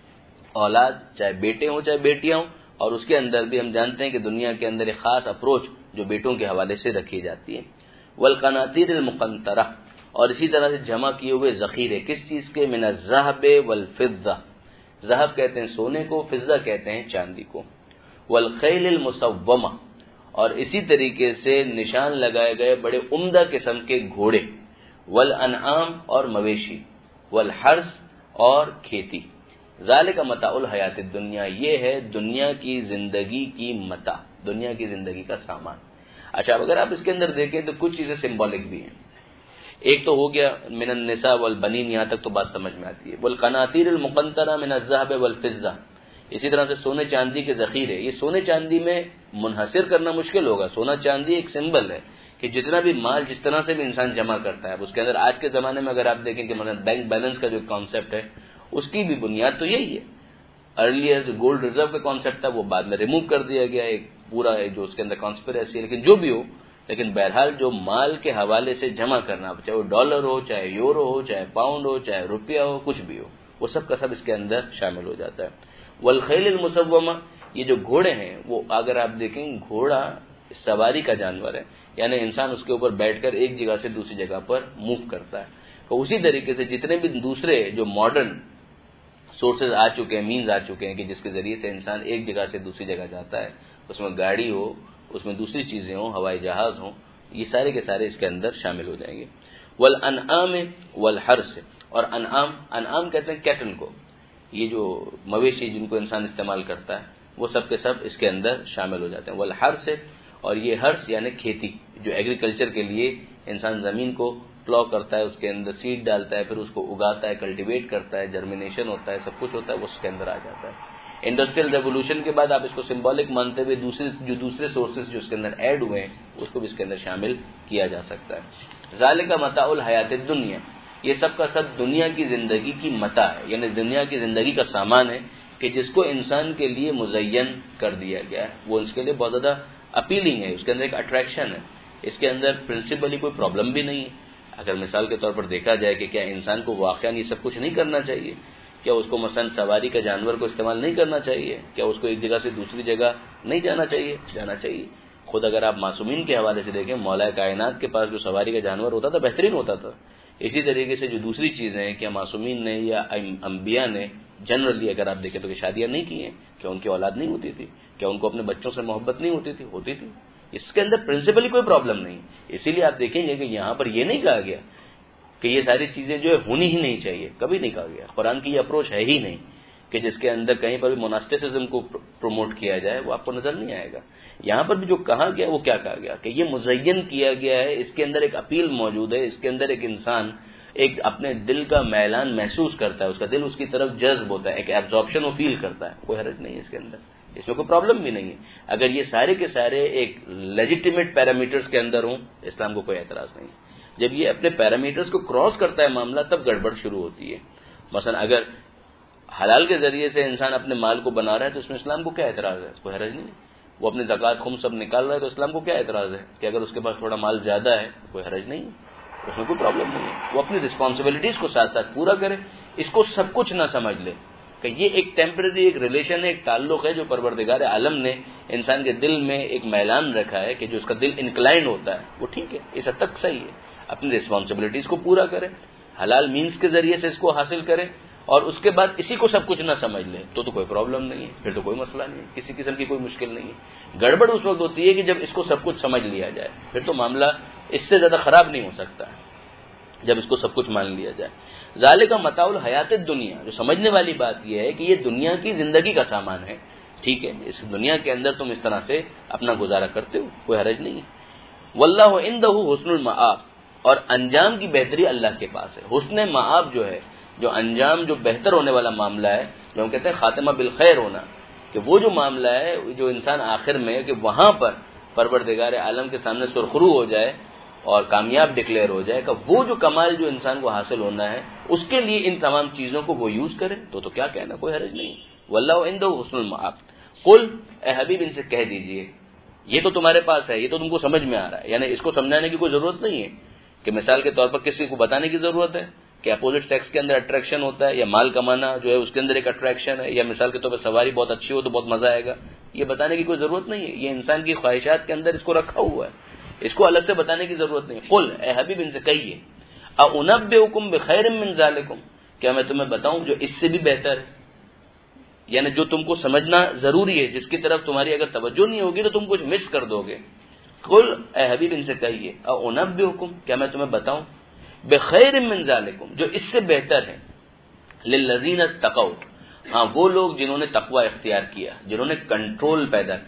اولاد چاہے بیٹے ہوں چاہے بیٹیاں ہوں، اور اس کے اندر بھی ہم جانتے ہیں کہ دنیا کے اندر ایک خاص اپروچ جو بیٹوں کے حوالے سے رکھی جاتی ہے، والقناطیر المقنطرہ اور اسی طرح سے جمع کیے ہوئے ذخیرے، کس چیز کے؟ من الذهب والفضہ، ذهب کہتے ہیں سونے کو، فضہ کہتے ہیں چاندی کو، والخیل المسومہ اور اسی طریقے سے نشان لگائے گئے بڑے عمدہ قسم کے گھوڑے، والانعام اور مویشی، والحرث اور کھیتی، ذالک متاع الحیات الدنیا، یہ ہے دنیا کی زندگی کی متاع، دنیا کی زندگی کا سامان. اچھا اگر آپ اس کے اندر دیکھیں تو کچھ چیزیں سمبولک بھی ہیں. ایک تو ہو گیا من النساء والبنین، یہاں تک تو بات سمجھ میں آتی ہے. والقناطیر المقنطرہ من الذهب والفضہ، اسی طرح سے سونے چاندی کے ذخیرے. یہ سونے چاندی میں منحصر کرنا مشکل ہوگا. سونا چاندی ایک سمبل ہے کہ جتنا بھی مال جس طرح سے بھی انسان جمع کرتا ہے اس کے اندر آج کے زمانے میں اگر آپ دیکھیں کہ مثلا بینک بیلنس کا جو کانسیپٹ ہے اس کی بھی بنیاد تو یہی ہے. ارلیئر جو گولڈ ریزرو کا کانسیپٹ تھا وہ بعد میں ریموو کر دیا گیا، ایک پورا جو اس کے اندر کانسپریسی ہے. لیکن جو بھی ہو، لیکن بہرحال جو مال کے حوالے سے جمع کرنا، چاہے وہ ڈالر ہو، چاہے یورو ہو، چاہے پاؤنڈ ہو، چاہے روپیہ ہو، کچھ بھی ہو، وہ سب کا سب اس کے اندر شامل ہو جاتا ہے. والخیل المسومہ، یہ جو گھوڑے ہیں وہ اگر آپ دیکھیں گھوڑا سواری کا جانور ہے، یعنی انسان اس کے اوپر بیٹھ کر ایک جگہ سے دوسری جگہ پر موو کرتا ہے. تو اسی طریقے سے جتنے بھی دوسرے جو ماڈرن سورسز آ چکے ہیں، مینز آ چکے ہیں کہ جس کے ذریعے سے انسان ایک جگہ سے دوسری جگہ جاتا ہے، اس میں گاڑی ہو، اس میں دوسری چیزیں ہوں، ہوائی جہاز ہوں، یہ سارے کے سارے اس کے اندر شامل ہو جائیں گے. والانعام والحرث، اور انعام انعام کہتے ہیں کیٹل کو، یہ جو مویشی جن کو انسان استعمال کرتا ہے وہ سب کے سب اس کے اندر شامل ہو جاتے ہیں. والحرث، اور یہ حرث یعنی کھیتی، جو ایگریکلچر کے لیے انسان زمین کو پلو کرتا ہے، اس کے اندر سیڈ ڈالتا ہے، پھر اس کو اگاتا ہے، کلٹیویٹ کرتا ہے، جرمینیشن ہوتا ہے، سب کچھ ہوتا ہے، وہ اس کے اندر آ جاتا ہے. انڈسٹریل ریولوشن کے بعد آپ اس کو سمبولک مانتے ہوئے دوسرے جو دوسرے سورسز جو اس کے اندر ایڈ ہوئے ہیں اس کو بھی اس کے اندر شامل کیا جا سکتا ہے. ذالک متاع الحیات الدنیا، یہ سب کا سب دنیا کی زندگی کی متاع ہے، یعنی دنیا کی زندگی کا سامان ہے کہ جس کو انسان کے لیے مزین کر دیا گیا ہے. وہ اس کے لیے بہت زیادہ اپیلنگ ہے، اس کے اندر ایک اٹریکشن ہے، اس کے اندر پرنسپلی کوئی پرابلم بھی نہیں ہے. اگر مثال کے طور پر دیکھا جائے کہ کیا انسان کو واقعا یہ سب کچھ نہیں کرنا چاہیے؟ کیا اس کو مثلا سواری کا جانور کو استعمال نہیں کرنا چاہیے؟ کیا اس کو ایک جگہ سے دوسری جگہ نہیں جانا چاہیے؟ جانا چاہیے. خود اگر آپ معصومین کے حوالے سے دیکھیں، مولا کائنات کے پاس جو سواری کا جانور ہوتا تھا بہترین ہوتا تھا. اسی طریقے سے جو دوسری چیزیں ہیں، کیا معصومین نے یا انبیاء نے جنرلی اگر آپ دیکھیں تو کہ شادیاں نہیں کی ہیں؟ کیا ان کی اولاد نہیں ہوتی تھی؟ کیا ان کو اپنے بچوں سے محبت نہیں ہوتی تھی؟ ہوتی تھی. اس کے اندر پرنسپلی کوئی پرابلم نہیں. اسی لیے آپ دیکھیں گے کہ یہاں پر یہ نہیں کہا گیا کہ یہ ساری چیزیں جو ہے ہونی ہی نہیں چاہیے، کبھی نہیں کہا گیا. قرآن کی یہ اپروچ ہے ہی نہیں کہ جس کے اندر کہیں پر بھی موناسٹیسزم کو پروموٹ کیا جائے، وہ آپ کو نظر نہیں آئے گا. یہاں پر بھی جو کہا گیا وہ کیا کہا گیا کہ یہ مزین کیا گیا ہے، اس کے اندر ایک اپیل موجود ہے، اس کے اندر ایک انسان ایک اپنے دل کا میلان محسوس کرتا ہے، اس کا دل اس کی طرف جذب ہوتا ہے، ایک ایبزارپشن وہ فیل کرتا ہے. کوئی حرج نہیں ہے اس کے اندر، اس میں کوئی پرابلم بھی نہیں ہے. اگر یہ سارے کے سارے ایک لیجیٹیمیٹ پیرامیٹرز کے اندر ہوں، اسلام کو کوئی اعتراض نہیں. جب یہ اپنے پیرامیٹرز کو کراس کرتا ہے معاملہ، تب گڑبڑ شروع ہوتی ہے. مثلا اگر حلال کے ذریعے سے انسان اپنے مال کو بنا رہا ہے تو اس میں اسلام کو کیا اعتراض ہے؟ کوئی حرج نہیں. وہ اپنے زکوٰۃ خم سب نکال رہا ہے تو اسلام کو کیا اعتراض ہے کہ اگر اس کے پاس تھوڑا مال زیادہ ہے؟ کوئی حرج نہیں، اس میں کوئی پرابلم نہیں ہے. وہ اپنی رسپانسبلٹیز کو ساتھ ساتھ پورا کرے، اس کو سب کچھ نہ سمجھ لے کہ یہ ایک ٹیمپرری ایک ریلیشن ہے، ایک تعلق ہے جو پروردگار عالم نے انسان کے دل میں ایک میلان رکھا ہے کہ جو اس کا دل انکلائنڈ ہوتا ہے، وہ ٹھیک ہے، اس حد تک صحیح ہے. اپنی رسپانسبلٹیز کو پورا کرے، حلال مینز کے ذریعے سے اس کو حاصل کرے، اور اس کے بعد اسی کو سب کچھ نہ سمجھ لے تو تو کوئی پرابلم نہیں ہے، پھر تو کوئی مسئلہ نہیں ہے، کسی قسم کی کوئی مشکل نہیں ہے. گڑبڑ اس وقت ہوتی ہے کہ جب اس کو سب کچھ سمجھ لیا جائے، پھر تو معاملہ اس سے زیادہ خراب نہیں ہو سکتا جب اس کو سب کچھ مان لیا جائے. ذالک متاع الحیات الدنیا، جو سمجھنے والی بات یہ ہے کہ یہ دنیا کی زندگی کا سامان ہے. ٹھیک ہے، اس دنیا کے اندر تم اس طرح سے اپنا گزارا کرتے ہو، کوئی حرج نہیں ہے. واللہ عندہ حسن المآب، اور انجام کی بہتری اللہ کے پاس ہے. حسن مآب جو ہے، جو انجام جو بہتر ہونے والا معاملہ ہے، جو ہم کہتے ہیں خاتمہ بالخیر ہونا، کہ وہ جو معاملہ ہے جو انسان آخر میں کہ وہاں پر پروردگار عالم کے سامنے سرخرو ہو جائے اور کامیاب ڈکلیئر ہو جائے، کہ وہ جو کمال جو انسان کو حاصل ہونا ہے اس کے لیے ان تمام چیزوں کو وہ یوز کرے تو تو کیا کہنا، کوئی حرج نہیں. واللہ عندہ حسن المآب. قل، اے حبیب ان سے کہہ دیجئے، یہ تو تمہارے پاس ہے، یہ تو تم کو سمجھ میں آ رہا ہے، یعنی اس کو سمجھانے کی کوئی ضرورت نہیں ہے کہ مثال کے طور پر کسی کو بتانے کی ضرورت ہے کہ اپوزٹ سیکس کے اندر اٹریکشن ہوتا ہے، یا مال کمانا جو ہے اس کے اندر ایک اٹریکشن ہے، یا مثال کے طور پر سواری بہت اچھی ہو تو بہت مزہ آئے گا. یہ بتانے کی کوئی ضرورت نہیں ہے، یہ انسان کی خواہشات کے اندر اس کو رکھا ہوا ہے، اس کو الگ سے بتانے کی ضرورت نہیں. قل، اے حبیب ان سے کہیے، اعنبئکم بخیر من ذالکم، کیا میں تمہیں بتاؤں جو اس سے بھی بہتر ہے، یعنی جو تم کو سمجھنا ضروری ہے، جس کی طرف تمہاری اگر توجہ نہیں ہوگی تو تم کچھ مس کر دو گے. قل، اے حبیب ان سے کہیے، اعنبئکم، کیا میں تمہیں بتاؤں بخیر من ذالکم، جو اس سے بہتر ہے، للذین اتقوا، ہاں وہ لوگ جنہوں نے تقوی اختیار کیا، جنہوں نے کنٹرول پیدا کیا.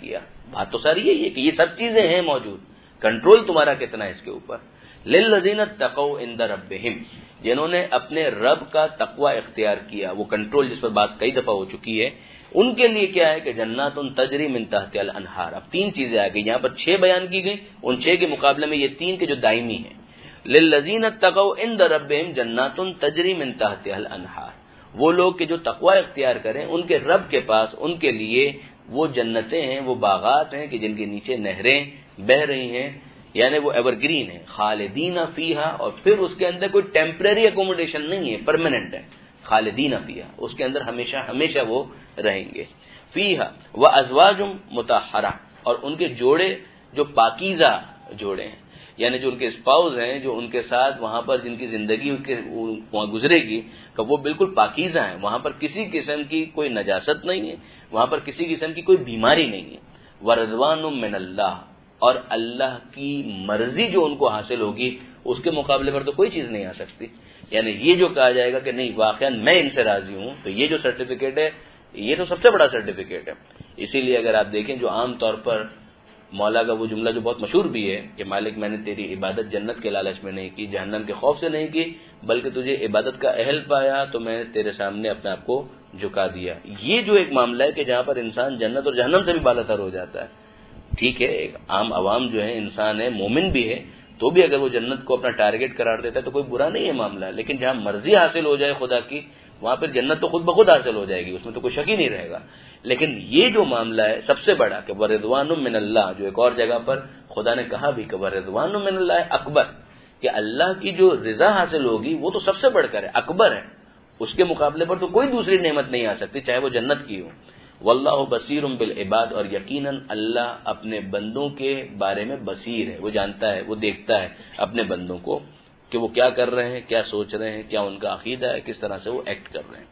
بات تو ساری یہی ہے کہ یہ سب چیزیں ہیں موجود، کنٹرول تمہارا کتنا ہے اس کے اوپر. للذین اتقوا عند ربہم، جنہوں نے اپنے رب کا تقوی اختیار کیا، وہ کنٹرول جس پر بات کئی دفعہ ہو چکی ہے، ان کے لیے کیا ہے کہ جنات تجری من تحتها الانہار. اب تین چیزیں آ گئی، یہاں پر چھ بیان کی گئی، ان چھ کے مقابلے میں یہ تین کے جو دائمی ہیں. للذین اتقوا عند ربہم جنات تجری من تحتها الانہار، وہ لوگ کہ جو تقوی اختیار کریں ان کے رب کے پاس ان کے لیے وہ جنتیں ہیں، وہ باغات ہیں کہ جن کے نیچے نہریں بہہ رہی ہیں، یعنی وہ ایور گرین ہے. خالدین فیہا، اور پھر اس کے اندر کوئی ٹیمپریری اکوموڈیشن نہیں ہے، پرماننٹ ہے. خالدین فیہا، اس کے اندر ہمیشہ ہمیشہ وہ رہیں گے. فیہا وازواج مطہرہ، اور ان کے جوڑے جو پاکیزہ جوڑے ہیں، یعنی جو ان کے اسپاؤز ہیں، جو ان کے ساتھ وہاں پر جن کی زندگی وہاں گزرے گی کہ وہ بالکل پاکیزہ ہیں، وہاں پر کسی قسم کی کوئی نجاست نہیں ہے، وہاں پر کسی قسم کی کوئی بیماری نہیں ہے. ورضوان من اللہ، اور اللہ کی مرضی جو ان کو حاصل ہوگی اس کے مقابلے پر تو کوئی چیز نہیں آ سکتی. یعنی یہ جو کہا جائے گا کہ نہیں واقعا میں ان سے راضی ہوں، تو یہ جو سرٹیفکیٹ ہے یہ تو سب سے بڑا سرٹیفکیٹ ہے. اسی لیے اگر آپ دیکھیں جو عام طور پر مولا کا وہ جملہ جو بہت مشہور بھی ہے کہ مالک میں نے تیری عبادت جنت کے لالچ میں نہیں کی، جہنم کے خوف سے نہیں کی، بلکہ تجھے عبادت کا اہل پایا تو میں تیرے سامنے اپنے آپ کو جھکا دیا. یہ جو ایک معاملہ ہے کہ جہاں پر انسان جنت اور جہنم سے بھی بالا تر ہو جاتا ہے. ٹھیک ہے ایک عام عوام جو ہے انسان ہے، مومن بھی ہے، تو بھی اگر وہ جنت کو اپنا ٹارگٹ قرار دیتا ہے تو کوئی برا نہیں ہے معاملہ. لیکن جہاں مرضی حاصل ہو جائے خدا کی، وہاں پھر جنت تو خود بخود حاصل ہو جائے گی، اس میں تو کوئی شک ہی نہیں رہے گا. لیکن یہ جو معاملہ ہے سب سے بڑا کہ ورضوان من اللہ، جو ایک اور جگہ پر خدا نے کہا بھی کہ ورضوان من اللہ اکبر، کہ اللہ کی جو رضا حاصل ہوگی وہ تو سب سے بڑھ کر ہے، اکبر ہے، اس کے مقابلے پر تو کوئی دوسری نعمت نہیں آ سکتی چاہے وہ جنت کی ہو. واللہ بصیر بالعباد، اور یقیناً اللہ اپنے بندوں کے بارے میں بصیر ہے، وہ جانتا ہے، وہ دیکھتا ہے اپنے بندوں کو کہ وہ کیا کر رہے ہیں، کیا سوچ رہے ہیں، کیا ان کا عقیدہ ہے، کس طرح سے وہ ایکٹ کر رہے ہیں.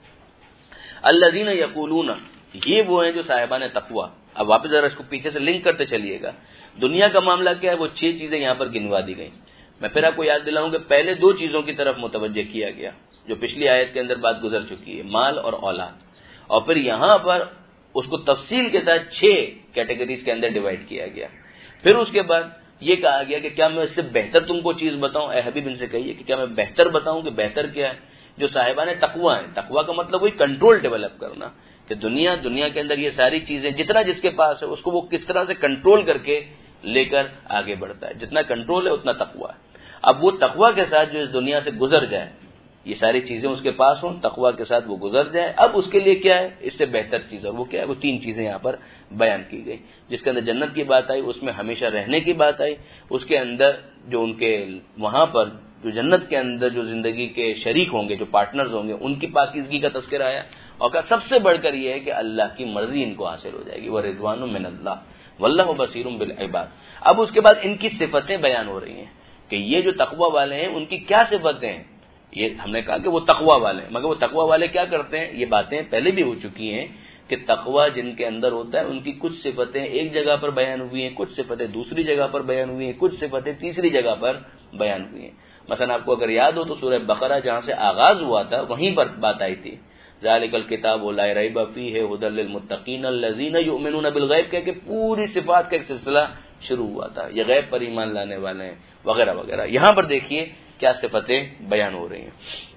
الذین یقولون، یہ وہ ہیں جو صاحبان تقوی. اب واپس ذرا اس کو پیچھے سے لنک کرتے چلیے گا. دنیا کا معاملہ کیا ہے، وہ چھ چیزیں یہاں پر گنوا دی گئیں. میں پھر آپ کو یاد دلاؤں کہ پہلے دو چیزوں کی طرف متوجہ کیا گیا جو پچھلی آیت کے اندر بات گزر چکی ہے، مال اور اولاد، اور پھر یہاں پر اس کو تفصیل کے ساتھ چھ کیٹیگریز کے اندر ڈیوائڈ کیا گیا. پھر اس کے بعد یہ کہا گیا کہ کیا میں اس سے بہتر تم کو چیز بتاؤں، اے حبیب ان سے کہیے کہ کیا میں بہتر بتاؤں کہ بہتر کیا ہے. جو صاحبان تقوی ہیں، تقوی کا مطلب وہی کنٹرول ڈیولپ کرنا، کہ دنیا دنیا کے اندر یہ ساری چیزیں جتنا جس کے پاس ہے اس کو وہ کس طرح سے کنٹرول کر کے لے کر آگے بڑھتا ہے. جتنا کنٹرول ہے اتنا تقوی ہے. اب وہ تقوی کے ساتھ جو اس دنیا سے گزر جائے، یہ ساری چیزیں اس کے پاس ہوں، تقوی کے ساتھ وہ گزر جائے، اب اس کے لیے کیا ہے اس سے بہتر چیز، اور وہ کیا ہے، وہ تین چیزیں یہاں پر بیان کی گئی. جس کے اندر جنت کی بات آئی، اس میں ہمیشہ رہنے کی بات آئی، اس کے اندر جو ان کے وہاں پر جو جنت کے اندر جو زندگی کے شریک ہوں گے، جو پارٹنرز ہوں گے، ان کی پاکیزگی کا تذکرہ آیا، اور سب سے بڑھ کر یہ ہے کہ اللہ کی مرضی ان کو حاصل ہو جائے گی. ورضوان من اللہ واللہ بصیر بالعباد. اب اس کے بعد ان کی صفتیں بیان ہو رہی ہیں کہ یہ جو تقوی والے ہیں ان کی کیا صفتیں ہیں. یہ ہم نے کہا کہ وہ تقوی والے ہیں، مگر وہ تقوی والے کیا کرتے ہیں، یہ باتیں پہلے بھی ہو چکی ہیں کہ تقوی جن کے اندر ہوتا ہے ان کی کچھ صفتیں ایک جگہ پر بیان ہوئی ہیں، کچھ صفتیں دوسری جگہ پر بیان ہوئی ہیں، کچھ صفتیں تیسری جگہ پر بیان ہوئی ہیں. مثلا آپ کو اگر یاد ہو تو سورہ بقرہ جہاں سے آغاز ہوا تھا وہیں پر بات آئی تھی، ذالک الکتاب لا ریب فیہ ھدی للمتقین الذین یؤمنون بالغیب، کہہ کے پوری صفات کا ایک سلسلہ شروع ہوا تھا، یہ غیب پر ایمان لانے والے ہیں وغیرہ وغیرہ. یہاں پر دیکھیے کیا صفتیں بیان ہو رہی ہیں.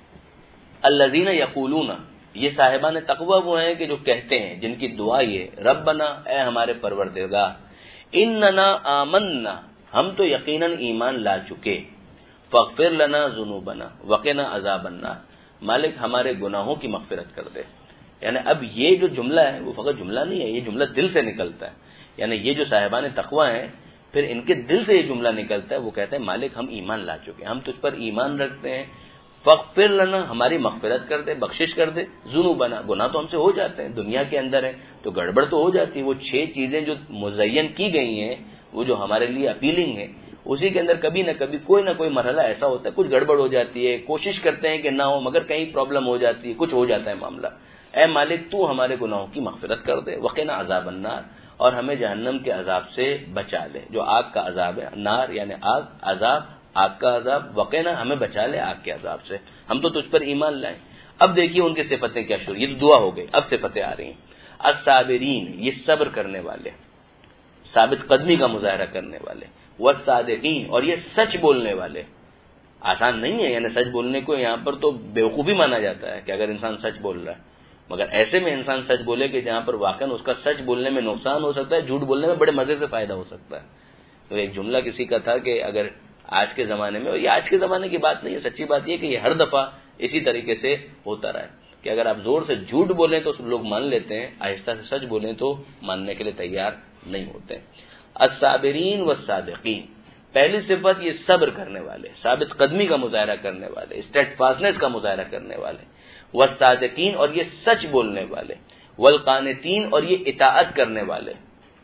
الذین یقولون، یہ صاحبان تقوی وہ ہیں کہ جو کہتے ہیں، جن کی دعا یہ ربنا، اے ہمارے پروردگار، اننا آمنا، ہم تو یقیناً ایمان لا چکے، فاغفر لنا ذنوبنا وقنا عذاب النار، مالک ہمارے گناہوں کی مغفرت کر دے. یعنی اب یہ جو جملہ ہے وہ فقط جملہ نہیں ہے، یہ جملہ دل سے نکلتا ہے. یعنی یہ جو صاحبان تقوی ہیں پھر ان کے دل سے یہ جملہ نکلتا ہے، وہ کہتے ہیں مالک ہم ایمان لا چکے، ہم تجھ پر ایمان رکھتے ہیں، فاغفر لنا، ہماری مغفرت کر دے، بخشش کر دے، ذنوبنا، گناہ تو ہم سے ہو جاتے ہیں، دنیا کے اندر ہے تو گڑبڑ تو ہو جاتی ہے. وہ چھ چیزیں جو مزین کی گئی ہیں وہ جو ہمارے لیے اپیلنگ ہے، اسی کے اندر کبھی نہ کبھی کوئی نہ کوئی مرحلہ ایسا ہوتا ہے، کچھ گڑبڑ ہو جاتی ہے، کوشش کرتے ہیں کہ نہ ہو مگر کہیں پرابلم ہو جاتی ہے، کچھ ہو جاتا ہے معاملہ. اے مالک تو ہمارے گناہوں کی مغفرت کر دے، وقنا عذاب النار، اور ہمیں جہنم کے عذاب سے بچا لے، جو آگ کا عذاب ہے، نار یعنی آگ، عذاب آگ کا عذاب، وقنا ہمیں بچا لے آگ کے عذاب سے، ہم تو تجھ پر ایمان لائیں. اب دیکھیے ان کی صفتیں کیا شروع، یہ تو دعا ہو گئی، اب صفتیں آ رہی ہیں. الصابرین، یہ صبر کرنے والے، ثابت قدمی کا مظاہرہ کرنے والے، والصادقین اور یہ سچ بولنے والے. آسان نہیں ہے، یعنی سچ بولنے کو یہاں پر تو بیوقوفی مانا جاتا ہے کہ اگر انسان سچ بول رہا ہے، مگر ایسے میں انسان سچ بولے کہ جہاں پر واقعا اس کا سچ بولنے میں نقصان ہو سکتا ہے، جھوٹ بولنے میں بڑے مزے سے فائدہ ہو سکتا ہے. تو ایک جملہ کسی کا تھا کہ اگر آج کے زمانے میں، اور یہ آج کے زمانے کی بات نہیں ہے، سچی بات یہ کہ یہ ہر دفعہ اسی طریقے سے ہوتا رہا ہے کہ اگر آپ زور سے جھوٹ بولیں تو لوگ مان لیتے ہیں، آہستہ سے سچ بولیں تو ماننے کے لیے تیار نہیں ہوتے. الصابرین والصادقین، پہلی صفت یہ صبر کرنے والے، ثابت قدمی کا مظاہرہ کرنے والے، اسٹیڈ فاسٹنس کا مظاہرہ کرنے والے. والصادقین اور یہ سچ بولنے والے. والقانتین اور یہ اطاعت کرنے والے،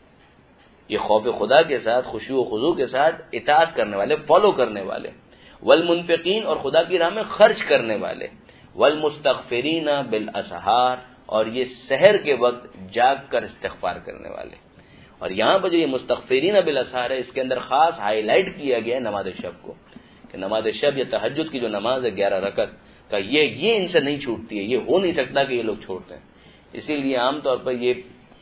یہ خوف خدا کے ساتھ، خشوع و خضوع کے ساتھ اطاعت کرنے والے، فالو کرنے والے. والمنفقین اور خدا کی راہ میں خرچ کرنے والے. والمستغفرین بالاسحار اور یہ سحر کے وقت جاگ کر استغفار کرنے والے. اور یہاں پر جو یہ مستغفرین بالاسحار ہے، اس کے اندر خاص ہائی لائٹ کیا گیا ہے نماز شب کو، کہ نماز شب یا تہجد کی جو نماز ہے گیارہ رکعت کا، یہ یہ ان سے نہیں چھوٹتی ہے، یہ ہو نہیں سکتا کہ یہ لوگ چھوڑتے ہیں. اسی لیے عام طور پر یہ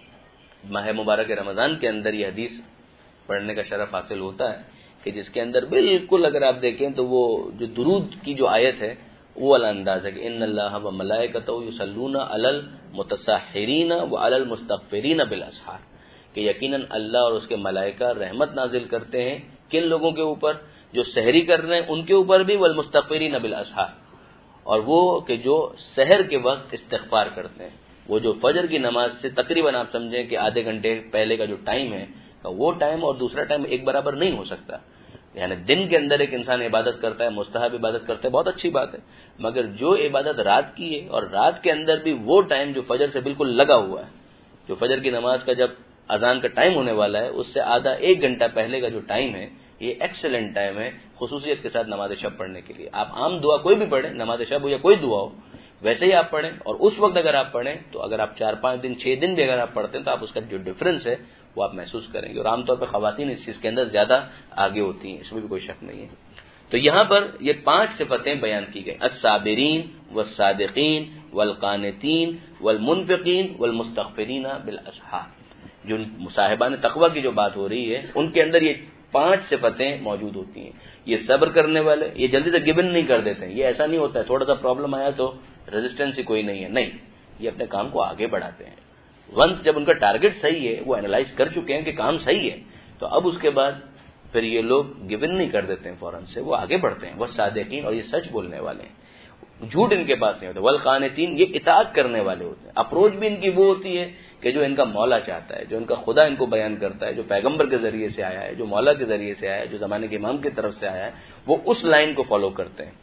ماہ مبارک رمضان کے اندر یہ حدیث پڑھنے کا شرف حاصل ہوتا ہے کہ جس کے اندر بالکل اگر آپ دیکھیں تو وہ جو درود کی جو آیت ہے وہ والا انداز ہے کہ ان اللہ و ملائکتہ یصلون علی المتسحرین وعلی المستغفرین بالاسحار، کہ یقیناً اللہ اور اس کے ملائکہ رحمت نازل کرتے ہیں کن لوگوں کے اوپر؟ جو سحری کر رہے ہیں ان کے اوپر بھی، والمستغفرین بالاسحار اور وہ کہ جو سحر کے وقت استغفار کرتے ہیں. وہ جو فجر کی نماز سے تقریباً آپ سمجھیں کہ آدھے گھنٹے پہلے کا جو ٹائم ہے وہ ٹائم اور دوسرا ٹائم ایک برابر نہیں ہو سکتا. یعنی دن کے اندر ایک انسان عبادت کرتا ہے، مستحب عبادت کرتا ہے، بہت اچھی بات ہے، مگر جو عبادت رات کی ہے اور رات کے اندر بھی وہ ٹائم جو فجر سے بالکل لگا ہوا ہے، جو فجر کی نماز کا جب اذان کا ٹائم ہونے والا ہے اس سے آدھا ایک گھنٹہ پہلے کا جو ٹائم ہے، یہ ایکسلنٹ ٹائم ہے خصوصیت کے ساتھ نماز شب پڑھنے کے لیے. آپ عام دعا کوئی بھی پڑھیں، نماز شب ہو یا کوئی دعا ہو، ویسے ہی آپ پڑھیں، اور اس وقت اگر آپ پڑھیں تو اگر آپ چار پانچ دن چھ دن بھی اگر آپ پڑھتے ہیں تو آپ اس کا جو ڈفرنس ہے وہ آپ محسوس کریں گے. اور عام طور پہ خواتین اس چیز کے اندر زیادہ آگے ہوتی ہیں، اس میں بھی کوئی شک نہیں ہے. تو یہاں پر یہ پانچ صفتیں بیان کی گئی، الصابرین والصادقین والقانتین والمنفقین والمستغفرین بالاسحار. جو مصاحبان تقوی کی جو بات ہو رہی ہے ان کے اندر یہ پانچ صفتیں موجود ہوتی ہیں. یہ صبر کرنے والے، یہ جلدی سے گیون نہیں کر دیتے ہیں، یہ ایسا نہیں ہوتا ہے تھوڑا سا پرابلم آیا تو ریزسٹنس ہی کوئی نہیں ہے، نہیں، یہ اپنے کام کو آگے بڑھاتے ہیں. ونس جب ان کا ٹارگٹ صحیح ہے، وہ اینالائز کر چکے ہیں کہ کام صحیح ہے، تو اب اس کے بعد پھر یہ لوگ گیون نہیں کر دیتے ہیں فوراً سے، وہ آگے بڑھتے ہیں. وہ صادقین اور یہ سچ بولنے والے ہیں، جھوٹ ان کے پاس نہیں ہوتا. والقانتین یہ اطاعت کرنے والے ہوتے ہیں. اپروچ بھی ان کی وہ ہوتی ہے کہ جو ان کا مولا چاہتا ہے، جو ان کا خدا ان کو بیان کرتا ہے، جو پیغمبر کے ذریعے سے آیا ہے، جو مولا کے ذریعے سے آیا ہے، جو زمانے کے امام کی طرف سے آیا ہے، وہ اس لائن کو فالو کرتے ہیں.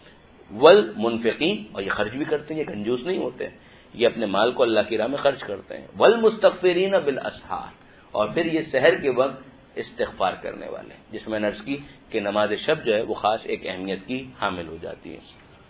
والمنفقین اور یہ خرچ بھی کرتے ہیں، یہ کنجوس نہیں ہوتے، یہ اپنے مال کو اللہ کی راہ میں خرچ کرتے ہیں. والمستغفرین بالاسحار اور پھر یہ سحر کے وقت استغفار کرنے والے، جس میں نرس کی کہ نماز شب جو ہے وہ خاص ایک اہمیت کی حامل ہو جاتی ہے.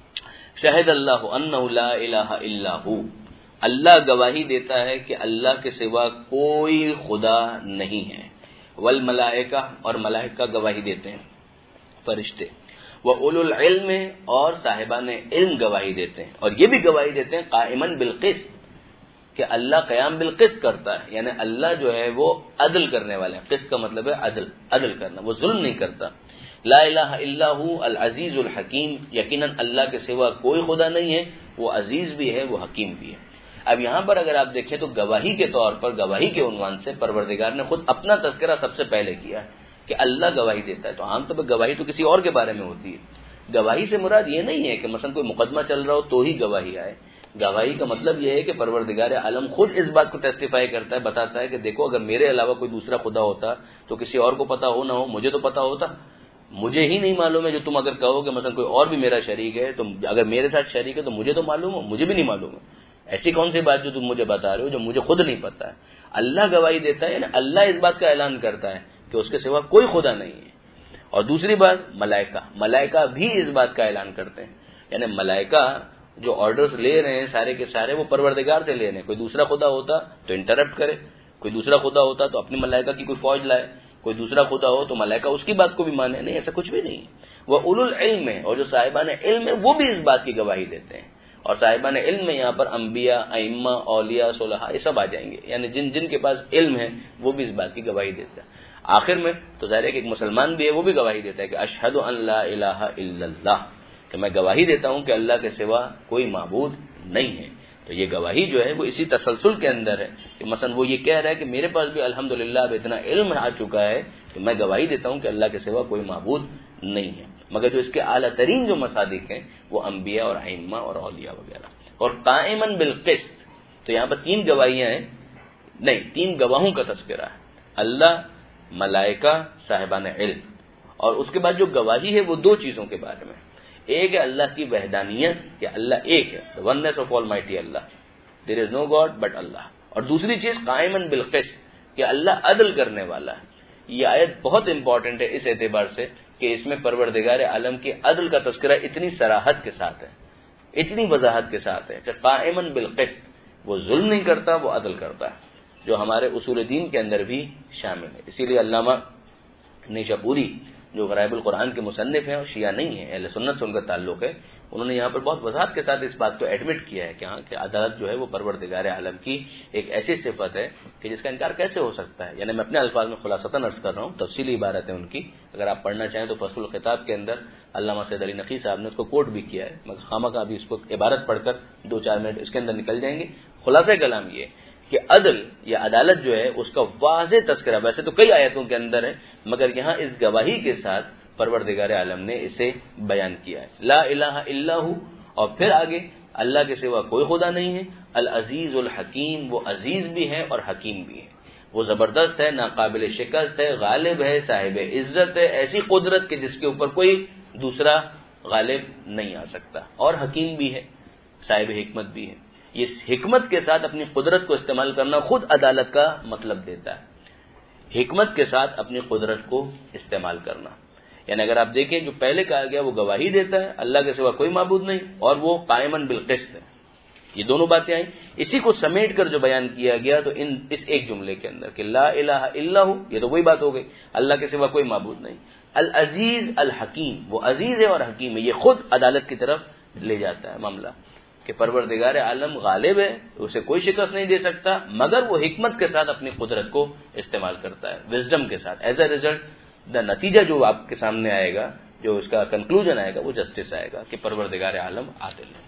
شہد اللہ انہ لا الہ الا ہو، اللہ گواہی دیتا ہے کہ اللہ کے سوا کوئی خدا نہیں ہے. والملائکہ اور ملائکہ گواہی دیتے ہیں، فرشتے. وَأُولُو الْعِلْمِ اور صاحبان علم گواہی دیتے ہیں، اور یہ بھی گواہی دیتے ہیں قائماً بالقسط کہ اللہ قیام بالقسط کرتا ہے، یعنی اللہ جو ہے وہ عدل کرنے والے ہیں. قسط کا مطلب ہے عدل، عدل کرنا، وہ ظلم نہیں کرتا. لا الہ الا ہو العزیز الحکیم، یقیناً اللہ کے سوا کوئی خدا نہیں ہے، وہ عزیز بھی ہے، وہ حکیم بھی ہے. اب یہاں پر اگر آپ دیکھیں تو گواہی کے طور پر، گواہی کے عنوان سے پروردگار نے خود اپنا تذکرہ سب سے پہلے کیا ہے کہ اللہ گواہی دیتا ہے. تو عام طور پر گواہی تو کسی اور کے بارے میں ہوتی ہے. گواہی سے مراد یہ نہیں ہے کہ مثلا کوئی مقدمہ چل رہا ہو تو ہی گواہی آئے. گواہی کا مطلب یہ ہے کہ پروردگار عالم خود اس بات کو ٹیسٹیفائی کرتا ہے، بتاتا ہے کہ دیکھو اگر میرے علاوہ کوئی دوسرا خدا ہوتا تو کسی اور کو پتا ہو نہ ہو، مجھے تو پتا ہوتا. مجھے ہی نہیں معلوم ہے جو تم اگر کہو کہ مثلا کوئی اور بھی میرا شریک ہے، تو اگر میرے ساتھ شریک ہے تو مجھے تو معلوم ہو، مجھے بھی نہیں معلوم ہے. ایسی کون سی بات جو تم مجھے بتا رہے ہو جو مجھے خود نہیں پتا ہے. اللہ گواہی دیتا ہے، یعنی اللہ اس بات کا اعلان کرتا ہے کہ اس کے سوا کوئی خدا نہیں ہے. اور دوسری بات ملائکہ، ملائکہ بھی اس بات کا اعلان کرتے ہیں، یعنی ملائکہ جو آرڈرز لے رہے ہیں سارے کے سارے وہ پروردگار سے لے رہے ہیں. کوئی دوسرا خدا ہوتا تو انٹرپٹ کرے، کوئی دوسرا خدا ہوتا تو اپنی ملائکہ کی کوئی فوج لائے، کوئی دوسرا خدا ہو تو ملائکہ اس کی بات کو بھی مانے. نہیں، ایسا کچھ بھی نہیں. وہ اولو العلم ہے، اور جو صاحبان علم ہے وہ بھی اس بات کی گواہی دیتے ہیں. اور صاحبان علم میں یہاں پر انبیاء، ائمہ، اولیاء، صلحاء یہ سب آ جائیں گے، یعنی جن جن کے پاس علم ہے وہ بھی اس بات کی گواہی دیتے ہیں. آخر میں تو ظاہر ہے کہ ایک مسلمان بھی ہے، وہ بھی گواہی دیتا ہے کہ اشہد ان لا الہ الا اللہ، کہ میں گواہی دیتا ہوں کہ اللہ کے سوا کوئی معبود نہیں ہے. تو یہ گواہی جو ہے وہ اسی تسلسل کے اندر ہے کہ مثلا وہ یہ کہہ رہا ہے کہ میرے پاس بھی الحمدللہ اب اتنا علم آ چکا ہے کہ میں گواہی دیتا ہوں کہ اللہ کے سوا کوئی معبود نہیں ہے، مگر جو اس کے اعلیٰ ترین جو مصادیق ہیں وہ انبیاء اور ائمہ اور اولیاء وغیرہ. اور قائما بالقسط، تو یہاں پر تین گواہیاں ہیں، نہیں تین گواہوں کا تذکرہ ہے، اللہ، ملائکہ، صاحبان علم. اور اس کے بعد جو گواہی ہے وہ دو چیزوں کے بارے میں، ایک ہے اللہ کی وحدانیت کہ اللہ ایک ہے، the oneness of Almighty Allah, there is no God but اللہ. اور دوسری چیز قائما بالقسط کہ اللہ عدل کرنے والا ہے. یہ آیت بہت امپورٹنٹ ہے اس اعتبار سے کہ اس میں پروردگار عالم کے عدل کا تذکرہ اتنی صراحت کے ساتھ ہے، اتنی وضاحت کے ساتھ ہے کہ قائما بالقسط، وہ ظلم نہیں کرتا، وہ عدل کرتا ہے، جو ہمارے اصول دین کے اندر بھی شامل ہے. اسی لیے علامہ نیشاپوری جو غرائب القرآن کے مصنف ہیں اور شیعہ نہیں ہیں، اہل سنت سے ان کا تعلق ہے، انہوں نے یہاں پر بہت وضاحت کے ساتھ اس بات کو ایڈمٹ کیا ہے کہ ہاں کہ عدالت جو ہے وہ پروردگار عالم کی ایک ایسی صفت ہے کہ جس کا انکار کیسے ہو سکتا ہے. یعنی میں اپنے الفاظ میں خلاصتاً عرض کر رہا ہوں، تفصیلی عبارت ہے ان کی، اگر آپ پڑھنا چاہیں تو فصل الخطاب کے اندر علامہ سید علی نقی صاحب نے اس کو کوٹ بھی کیا ہے، مگر خامہ کا ابھی اس کو عبارت پڑھ کر دو چار منٹ اس کے اندر نکل جائیں گے. خلاصہ کلام یہ کہ عدل یا عدالت جو ہے اس کا واضح تذکرہ ویسے تو کئی آیتوں کے اندر ہے، مگر یہاں اس گواہی کے ساتھ پروردگار عالم نے اسے بیان کیا ہے، لا الہ الا ہو، اور پھر آگے اللہ کے سوا کوئی خدا نہیں ہے، العزیز الحکیم، وہ عزیز بھی ہے اور حکیم بھی ہے، وہ زبردست ہے، ناقابل شکست ہے، غالب ہے، صاحب عزت ہے، ایسی قدرت کہ جس کے اوپر کوئی دوسرا غالب نہیں آ سکتا، اور حکیم بھی ہے، صاحب حکمت بھی ہے. یہ حکمت کے ساتھ اپنی قدرت کو استعمال کرنا خود عدالت کا مطلب دیتا ہے، حکمت کے ساتھ اپنی قدرت کو استعمال کرنا. یعنی اگر آپ دیکھیں جو پہلے کہا گیا وہ گواہی دیتا ہے اللہ کے سوا کوئی معبود نہیں، اور وہ قائما بالقسط ہے، یہ دونوں باتیں آئیں. اسی کو سمیٹ کر جو بیان کیا گیا تو ان اس ایک جملے کے اندر کہ لا الہ الا ہو، یہ تو وہی بات ہو گئی، اللہ کے سوا کوئی معبود نہیں. العزیز الحکیم، وہ عزیز ہے اور حکیم ہے، یہ خود عدالت کی طرف لے جاتا ہے معاملہ کہ پروردگار عالم غالب ہے، اسے کوئی شکست نہیں دے سکتا، مگر وہ حکمت کے ساتھ اپنی قدرت کو استعمال کرتا ہے، وزڈم کے ساتھ. ایز اے ریزلٹ دا نتیجہ جو آپ کے سامنے آئے گا، جو اس کا کنکلوژن آئے گا، وہ جسٹس آئے گا کہ پروردگار عالم عادل ہے.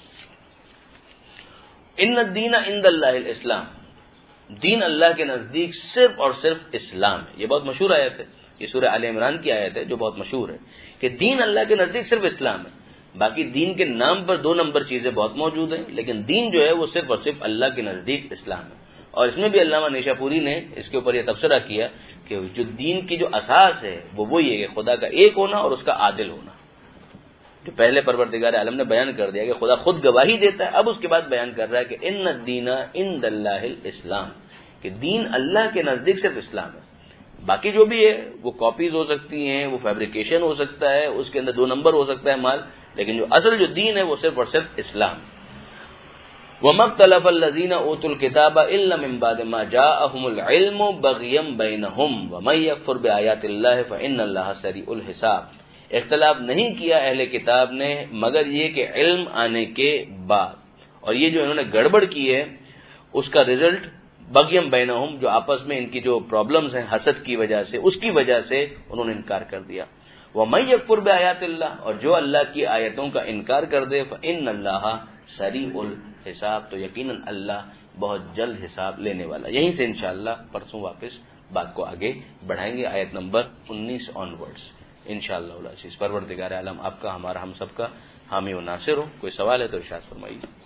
ان الدین عند اللہ الاسلام، دین اللہ کے نزدیک صرف اور صرف اسلام ہے. یہ بہت مشہور آیت ہے، یہ سورہ آل عمران کی آیت ہے جو بہت مشہور ہے کہ دین اللہ کے نزدیک صرف اسلام ہے. باقی دین کے نام پر دو نمبر چیزیں بہت موجود ہیں، لیکن دین جو ہے وہ صرف اور صرف اللہ کے نزدیک اسلام ہے. اور اس میں بھی علامہ نیشاپوری نے اس کے اوپر یہ تبصرہ کیا کہ جو دین کی جو اساس ہے وہ وہی ہے کہ خدا کا ایک ہونا اور اس کا عادل ہونا. جو پہلے پروردگار عالم نے بیان کر دیا کہ خدا خود گواہی دیتا ہے، اب اس کے بعد بیان کر رہا ہے کہ ان الدین عند اللہ الاسلام، کہ دین اللہ کے نزدیک صرف اسلام ہے. باقی جو بھی ہے وہ کاپیز ہو سکتی ہیں، وہ فیبریکیشن ہو سکتا ہے، اس کے اندر دو نمبر ہو سکتا ہے مال، لیکن جو اصل جو دین ہے وہ صرف اور صرف اسلام. وَمَا اخْتَلَفَ الَّذِينَ أُوتُوا الْكِتَابَ إِلَّا مِن بَعْدِ مَا جَاءَهُمُ الْعِلْمُ بَغْيًا بَيْنَهُمْ وَمَن يَكْفُرْ بِآيَاتِ اللَّهِ فَإِنَّ اللَّهَ سَرِيعُ الْحِسَابِ. اختلاف نہیں کیا اہل کتاب نے مگر یہ کہ علم آنے کے بعد، اور یہ جو انہوں نے گڑبڑ کی ہے اس کا رزلٹ بغیم بینہم، جو آپس میں ان کی جو پرابلمز ہیں حسد کی وجہ سے، اس کی وجہ سے انہوں نے انکار کر دیا. وَمَن يَكْفُرْ بِآيَاتِ اللَّهِ، اور جو اللہ کی آیتوں کا انکار کر دے، فَإِنَّ اللَّهَ سَرِيعُ الْحِسَابِ، تو یقیناً اللہ بہت جلد حساب لینے والا. یہیں سے انشاءاللہ پرسوں واپس بات کو آگے بڑھائیں گے، آیت نمبر انیس آن ورڈز انشاءاللہ. پروردگار عالم آپ کا، ہمارا، ہم سب کا حامی و ناصر ہو. کوئی سوال ہے تو ارشاد فرمائیے.